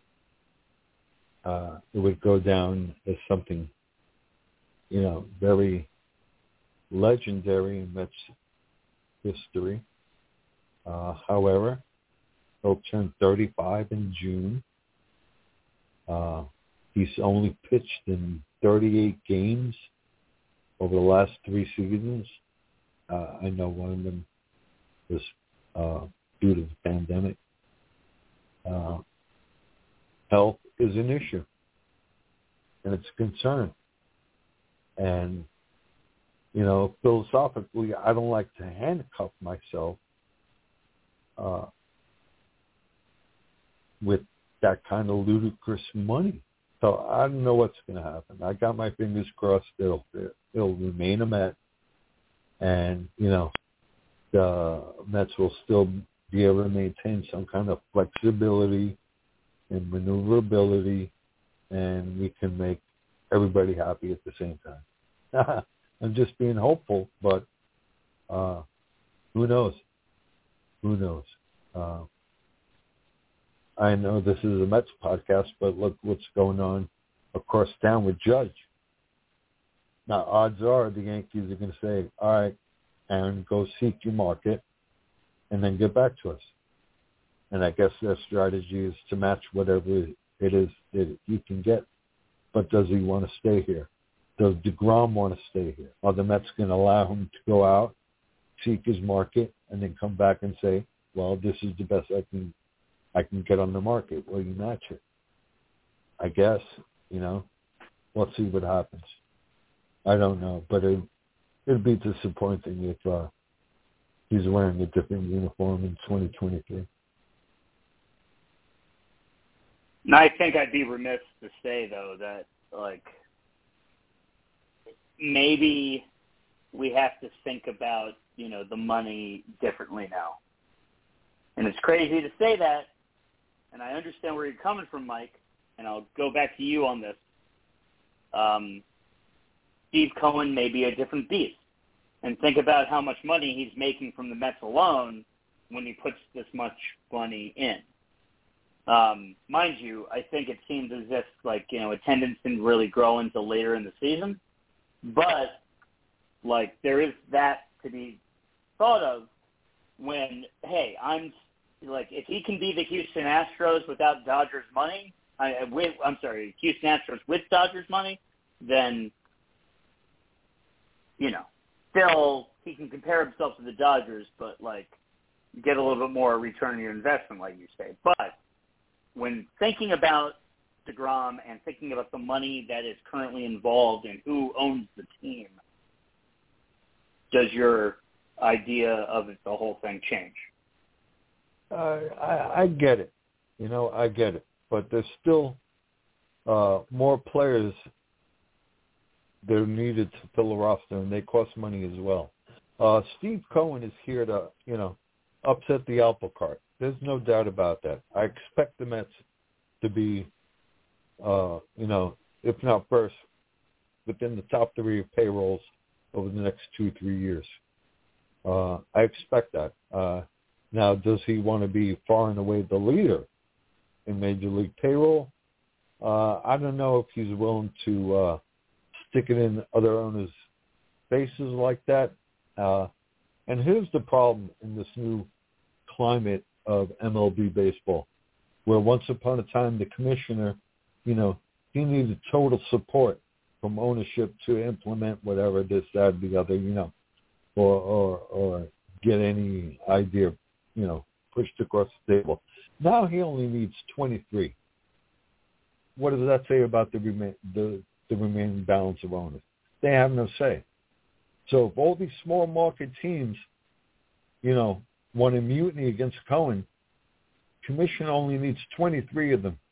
Uh, it would go down as something, you know, very legendary in Mets history. Uh, however, he'll turn thirty-five in June. Uh, he's only pitched in thirty-eight games over the last three seasons. Uh, I know one of them was uh, due to the pandemic. Uh, health is an issue, and it's a concern. And, you know, philosophically, I don't like to handcuff myself uh, with that kind of ludicrous money. So I don't know what's going to happen. I got my fingers crossed it'll, it'll remain a Met. And, you know, the Mets will still be able to maintain some kind of flexibility and maneuverability, and we can make everybody happy at the same time. I'm just being hopeful, but uh, who knows? Who knows? Uh, I know this is a Mets podcast, but look what's going on across town with Judge. Now, odds are the Yankees are going to say, all right, Aaron, go seek your market and then get back to us. And I guess their strategy is to match whatever it is that you can get. But does he want to stay here? Does DeGrom want to stay here? Are the Mets going to allow him to go out, seek his market, and then come back and say, well, this is the best I can I can get on the market? Will you match it? I guess, you know. Let's see what happens. I don't know, but it it'd be disappointing if uh, he's wearing a different uniform in twenty twenty-three. No, I think I'd be remiss to say, though, that, like, maybe we have to think about, you know, the money differently now. And it's crazy to say that, and I understand where you're coming from, Mike, and I'll go back to you on this. Um, Steve Cohen may be a different beast. And think about how much money he's making from the Mets alone when he puts this much money in. Um, mind you, I think it seems as if, like, you know, attendance didn't really grow until later in the season. But, like, there is that to be thought of when, hey, I'm, like, if he can be the Houston Astros without Dodgers money, I, with, I'm sorry, Houston Astros with Dodgers money, then, you know, still he can compare himself to the Dodgers, but, like, get a little bit more return on your investment, like you say. But when thinking about DeGrom and thinking about the money that is currently involved and who owns the team, does your idea of it, the whole thing change? Uh, I, I get it. You know, I get it. But there's still uh, more players that are needed to fill a roster, and they cost money as well. Uh, Steve Cohen is here to, you know, upset the apple cart. There's no doubt about that. I expect the Mets to be, uh, you know, if not first, within the top three of payrolls over the next two, three years. Uh, I expect that. Uh, now, does he want to be far and away the leader in Major League payroll? Uh, I don't know if he's willing to uh, stick it in other owners' faces like that. Uh, and here's the problem in this new climate of M L B baseball, where once upon a time the commissioner, you know, he needed total support from ownership to implement whatever this, that, the other, you know, or or, or get any idea, you know, pushed across the table. Now he only needs twenty-three. What does that say about the remain the, the remaining balance of owners? They have no say. So if all these small market teams, you know, want to mutiny against Cohen, commission only needs twenty-three of them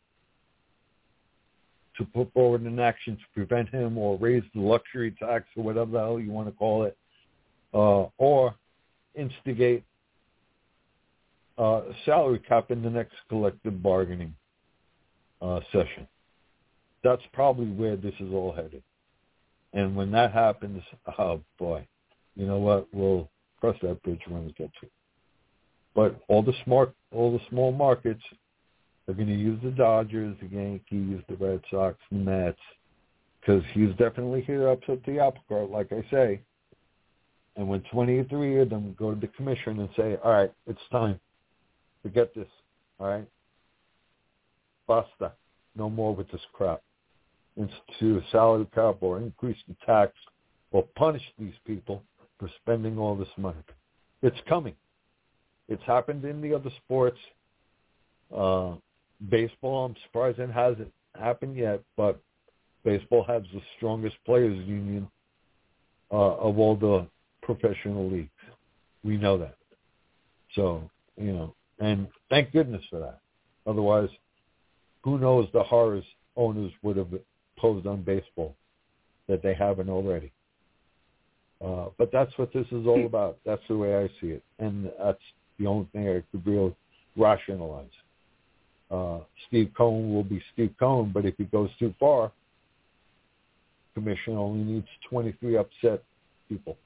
to put forward an action to prevent him or raise the luxury tax or whatever the hell you want to call it, uh, or instigate uh, a salary cap in the next collective bargaining uh, session. That's probably where this is all headed. And when that happens, oh boy, you know what? We'll cross that bridge when we get to it. But all the smart, all the small markets are going to use the Dodgers, the Yankees, the Red Sox, the Mets, because he's definitely here to upset the apple cart, like I say. And when twenty-three of them go to the commission and say, all right, it's time, forget this, all right? Basta. No more with this crap. Institute a salary cap or increase the tax or punish these people for spending all this money. It's coming. It's happened in the other sports. Uh, baseball, I'm surprised it hasn't happened yet, but baseball has the strongest players union uh, of all the professional leagues. We know that. So, you know, and thank goodness for that. Otherwise, who knows the horrors owners would have posed on baseball that they haven't already. Uh, but that's what this is all about. That's the way I see it. And that's the only thing I could really rationalize. Uh, Steve Cohen will be Steve Cohen, but if he goes too far, commission only needs twenty-three upset people.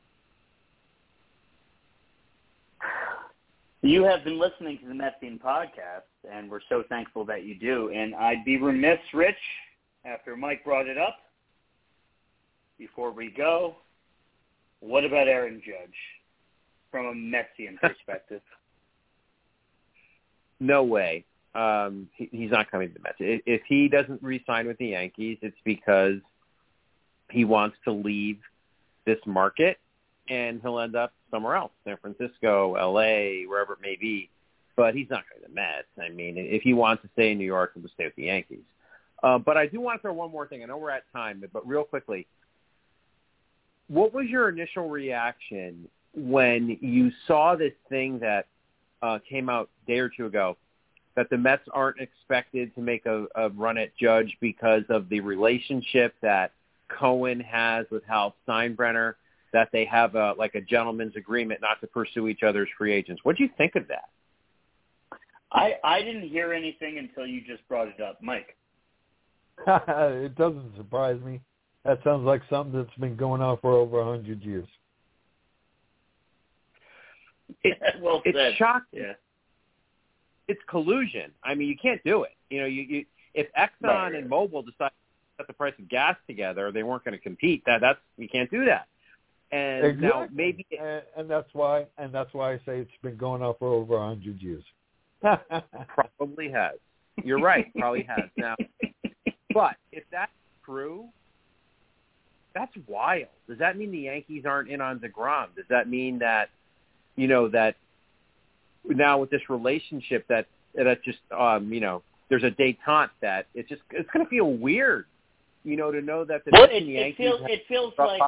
You have been listening to the Metsien podcast, and we're so thankful that you do. And I'd be remiss, Rich, after Mike brought it up, before we go, what about Aaron Judge from a Metsien perspective? No way. Um, he, he's not coming to the Mets. If he doesn't re-sign with the Yankees, it's because he wants to leave this market, and he'll end up somewhere else, San Francisco, L A, wherever it may be. But he's not going to the Mets. I mean, if he wants to stay in New York, he'll just stay with the Yankees. Uh, but I do want to throw one more thing. I know we're at time, but real quickly, what was your initial reaction when you saw this thing that uh, came out a day or two ago, that the Mets aren't expected to make a, a run at Judge because of the relationship that Cohen has with Hal Steinbrenner, that they have a, like a gentleman's agreement not to pursue each other's free agents? What do you think of that? I, I didn't hear anything until you just brought it up. Mike? It doesn't surprise me. That sounds like something that's been going on for over a hundred years. It, well it's said. shocking. Yeah. It's collusion. I mean, you can't do it. You know, you, you if Exxon right, and Mobil decide to set the price of gas together, they weren't going to compete. That that's you can't do that. And exactly. now maybe, and, and that's why, and that's why I say it's been going on for over a hundred years. Probably has. You're right. Probably has. Now, but if that's true, that's wild. Does that mean the Yankees aren't in on DeGrom? Does that mean that, you know, that now with this relationship that that just um, you know, there's a détente that it just it's going to feel weird, you know, to know that the well, Mets it, and the it Yankees feels have it feels like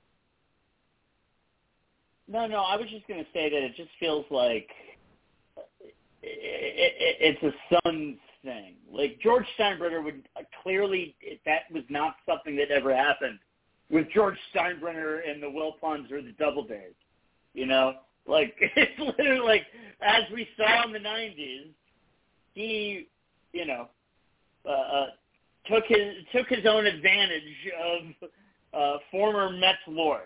no, no. I was just going to say that it just feels like it, it, it's a Suns thing. Like George Steinbrenner would uh, clearly that was not something that ever happened with George Steinbrenner and the Wilpons or the Doubledays, you know. Like, it's literally like, as we saw in the nineties, he, you know, uh, uh, took his took his own advantage of uh, former Mets lore.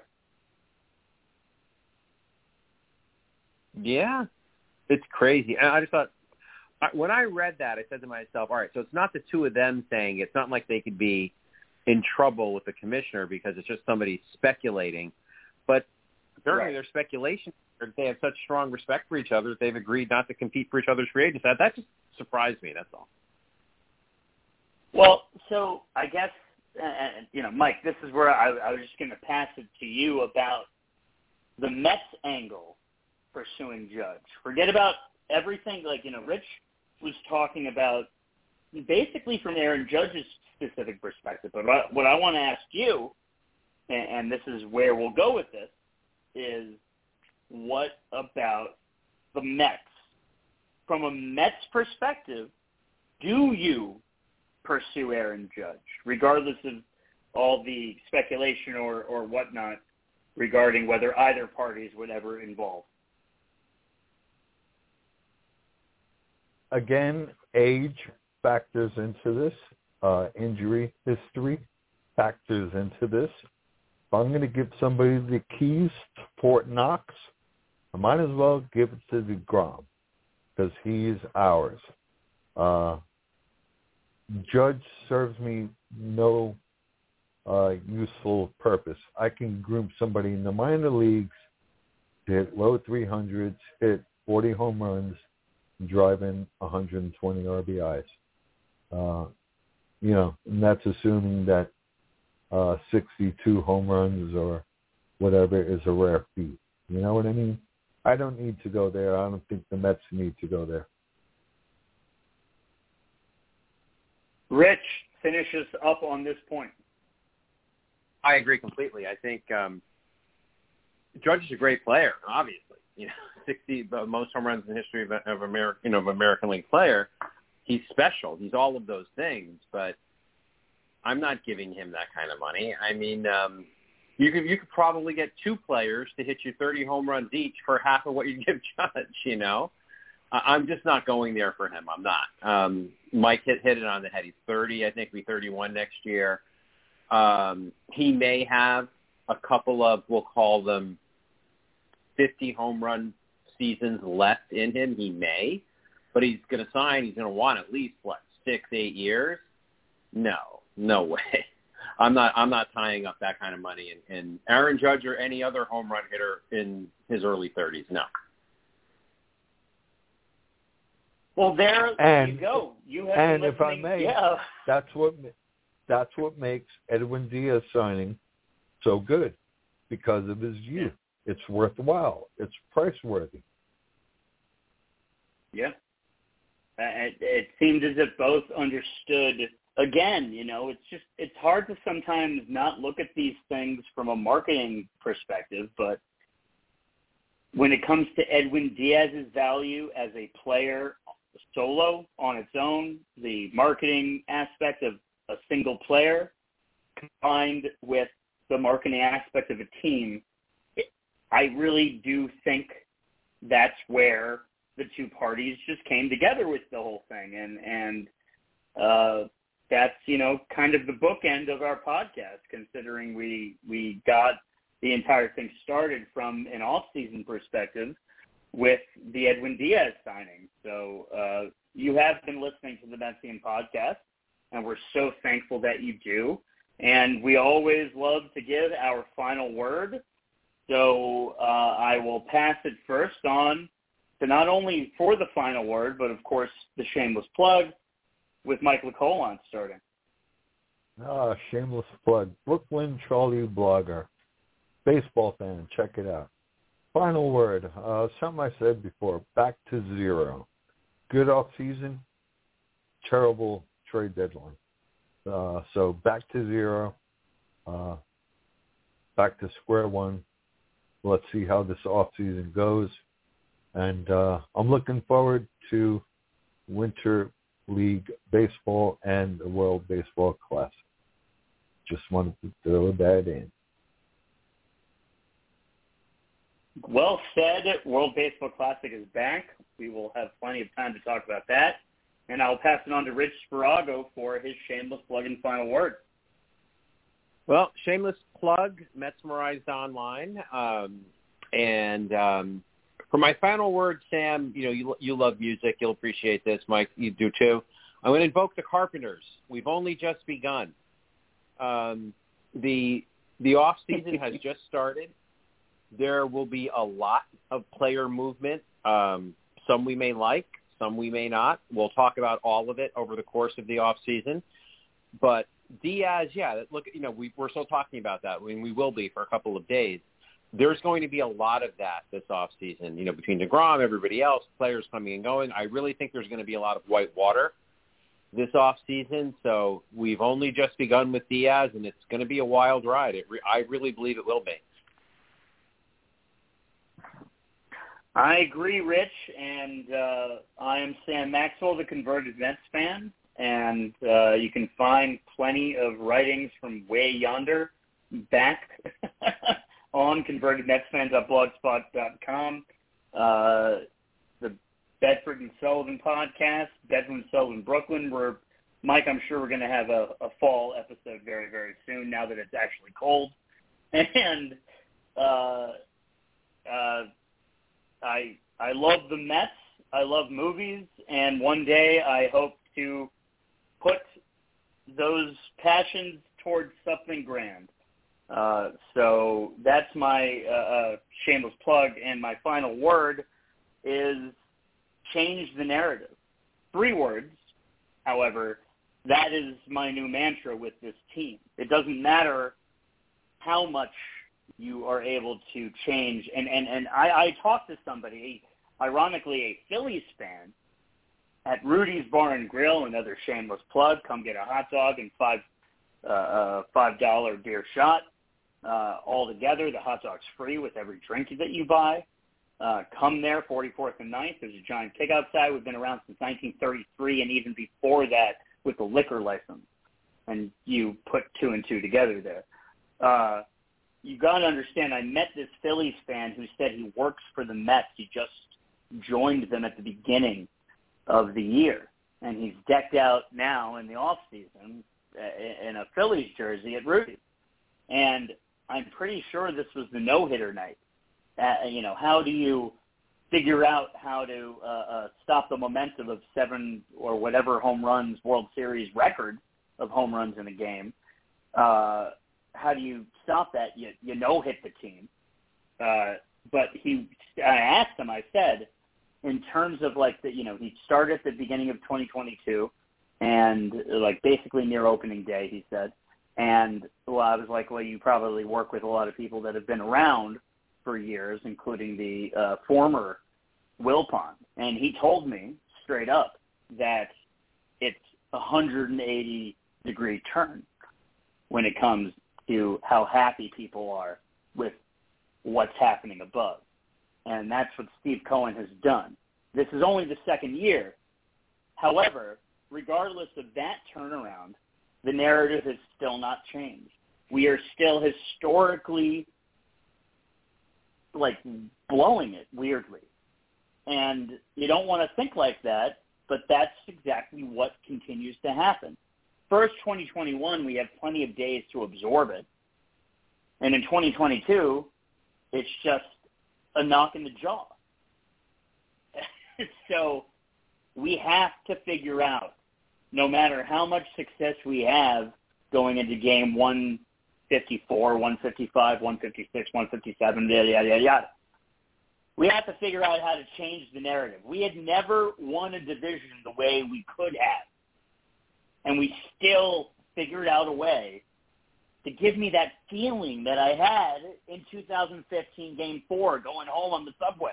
Yeah, it's crazy. And I just thought, when I read that, I said to myself, all right, so it's not the two of them saying, it's not like they could be in trouble with the commissioner because it's just somebody speculating. But apparently right. their speculation, they have such strong respect for each other that they've agreed not to compete for each other's free agents. That, that just surprised me, that's all. Well, so I guess, uh, you know, Mike, this is where I, I was just going to pass it to you about the Mets angle pursuing Judge. Forget about everything, like, you know, Rich was talking about basically from Aaron Judge's specific perspective. But what I, what I want to ask you, and, and this is where we'll go with this, is what about the Mets? From a Mets perspective, do you pursue Aaron Judge, regardless of all the speculation or, or whatnot regarding whether either parties would ever involve? Again, age factors into this. Uh, injury history factors into this. If I'm going to give somebody the keys to Fort Knox, I might as well give it to DeGrom because he's ours. Uh, Judge serves me no uh, useful purpose. I can groom somebody in the minor leagues to hit low three hundreds, hit forty home runs, drive in one hundred twenty R B Is. Uh, you know, and that's assuming that uh, sixty-two home runs or whatever is a rare feat. You know what I mean? I don't need to go there. I don't think the Mets need to go there. Rich, finish us up on this point. I agree completely. I think um, Judge is a great player, obviously. You know, sixty uh, most home runs in the history of, of American, you know, of American League player. He's special. He's all of those things, but I'm not giving him that kind of money. I mean, um, You could you could probably get two players to hit you thirty home runs each for half of what you give Judge. You know, uh, I'm just not going there for him. I'm not. Um, Mike hit hit it on the head. He's thirty. I think he'll be thirty-one next year. Um, he may have a couple of, we'll call them, fifty home run seasons left in him. He may, but he's going to sign. He's going to want at least what six, eight years. No, no way. I'm not. I'm not tying up that kind of money in, in Aaron Judge or any other home run hitter in his early thirties. No. Well, there and, you go. You have and been if I listening. may, yeah. that's what that's what makes Edwin Diaz signing so good, because of his youth. It's worthwhile. It's price worthy. Yeah. It, it seemed as if both understood. Again, you know, it's just, it's hard to sometimes not look at these things from a marketing perspective, but when it comes to Edwin Diaz's value as a player solo on its own, the marketing aspect of a single player combined with the marketing aspect of a team, it, I really do think that's where the two parties just came together with the whole thing. And, and, uh, that's, you know, kind of the bookend of our podcast, considering we we got the entire thing started from an off-season perspective with the Edwin Diaz signing. So uh, you have been listening to the Metsian podcast, and we're so thankful that you do. And we always love to give our final word. So uh, I will pass it first on to not only for the final word, but, of course, the shameless plug, with Mike LeColan starting. Ah, shameless plug. Brooklyn Charlie blogger. Baseball fan, check it out. Final word. Uh, something I said before, back to zero. Good off season, terrible trade deadline. Uh, so back to zero, uh, back to square one. Let's see how this off season goes. And uh, I'm looking forward to winter League Baseball and the World Baseball Classic. Just wanted to throw that in. Well said. World Baseball Classic is back. We will have plenty of time to talk about that. And I'll pass it on to Rich Spirago for his shameless plug and final word. Well, shameless plug, Metsmerized Online. Um, and um, for my final word, Sam, you know, you, you love music. You'll appreciate this. Mike, you do too. I'm going to invoke the Carpenters. We've only just begun. Um, the the off season has just started. There will be a lot of player movement. Um, some we may like, some we may not. We'll talk about all of it over the course of the off season. But Diaz, yeah, look, you know, we, we're still talking about that. I mean, we will be for a couple of days. There's going to be a lot of that this off season. You know, between DeGrom, everybody else, players coming and going. I really think there's going to be a lot of white water this off season. So we've only just begun with Diaz, and it's going to be a wild ride. It re- I really believe it will be. I agree, Rich, and uh, I am Sam Maxwell, the converted Mets fan, and uh, you can find plenty of writings from way yonder back on converted mets fans dot blogspot dot com. Uh, the Bedford and Sullivan podcast, Bedford and Sullivan Brooklyn, where, Mike, I'm sure we're going to have a, a fall episode very, very soon now that it's actually cold. And uh, uh, I I love the Mets. I love movies, and one day I hope to put those passions towards something grand. Uh, so that's my uh, uh, shameless plug, and my final word is change the narrative. Three words, however, that is my new mantra with this team. It doesn't matter how much you are able to change. And, and, and I, I talked to somebody, ironically a Phillies fan, at Rudy's Bar and Grill, another shameless plug. Come get a hot dog and five uh, uh, five dollar beer shot. Uh, all together, the hot dog's free with every drink that you buy. Uh, come there, forty-fourth and ninth. There's a giant pig outside. We've been around since nineteen thirty-three, and even before that with the liquor license. And you put two and two together there. Uh, you got to understand, I met this Phillies fan who said he works for the Mets. He just joined them at the beginning of the year, and he's decked out now in the off season in a Phillies jersey at Rudy's. And I'm pretty sure this was the no-hitter night. Uh, you know, how do you figure out how to uh, uh, stop the momentum of seven or whatever home runs, World Series record of home runs in a game? Uh, how do you stop that? You, you no-hit the team. Uh, but he, I asked him, I said, in terms of like the, you know, he started at the beginning of twenty twenty-two and like basically near opening day, he said. And well, I was like, well, you probably work with a lot of people that have been around for years, including the uh, former Wilpon. And he told me straight up that it's a one hundred eighty degree turn when it comes to how happy people are with what's happening above. And that's what Steve Cohen has done. This is only the second year. However, regardless of that turnaround, the narrative has still not changed. We are still historically, like, blowing it weirdly. And you don't want to think like that, but that's exactly what continues to happen. First, twenty twenty-one, we have plenty of days to absorb it. And in twenty twenty-two, it's just a knock in the jaw. So we have to figure out, no matter how much success we have going into game one fifty-four, one fifty-five, one fifty-six, one fifty-seven, yada, yada, yada, yada. We have to figure out how to change the narrative. We had never won a division the way we could have. And we still figured out a way to give me that feeling that I had in two thousand fifteen Game four going home on the subway.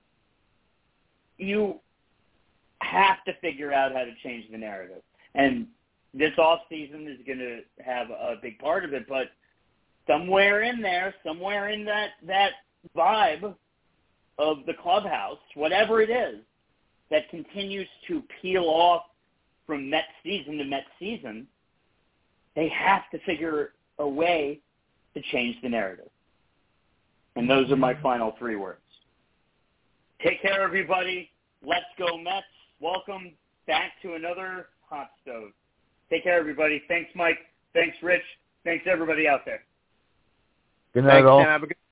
You have to figure out how to change the narrative. And this offseason is going to have a big part of it, but somewhere in there, somewhere in that, that vibe of the clubhouse, whatever it is, that continues to peel off from Mets season to Mets season, they have to figure a way to change the narrative. And those are my final three words. Take care, everybody. Let's go, Mets. Welcome back to another Hot Stove. Take care, everybody. Thanks, Mike. Thanks, Rich. Thanks, everybody out there. Good night, Thanks, all. Sam. Have a good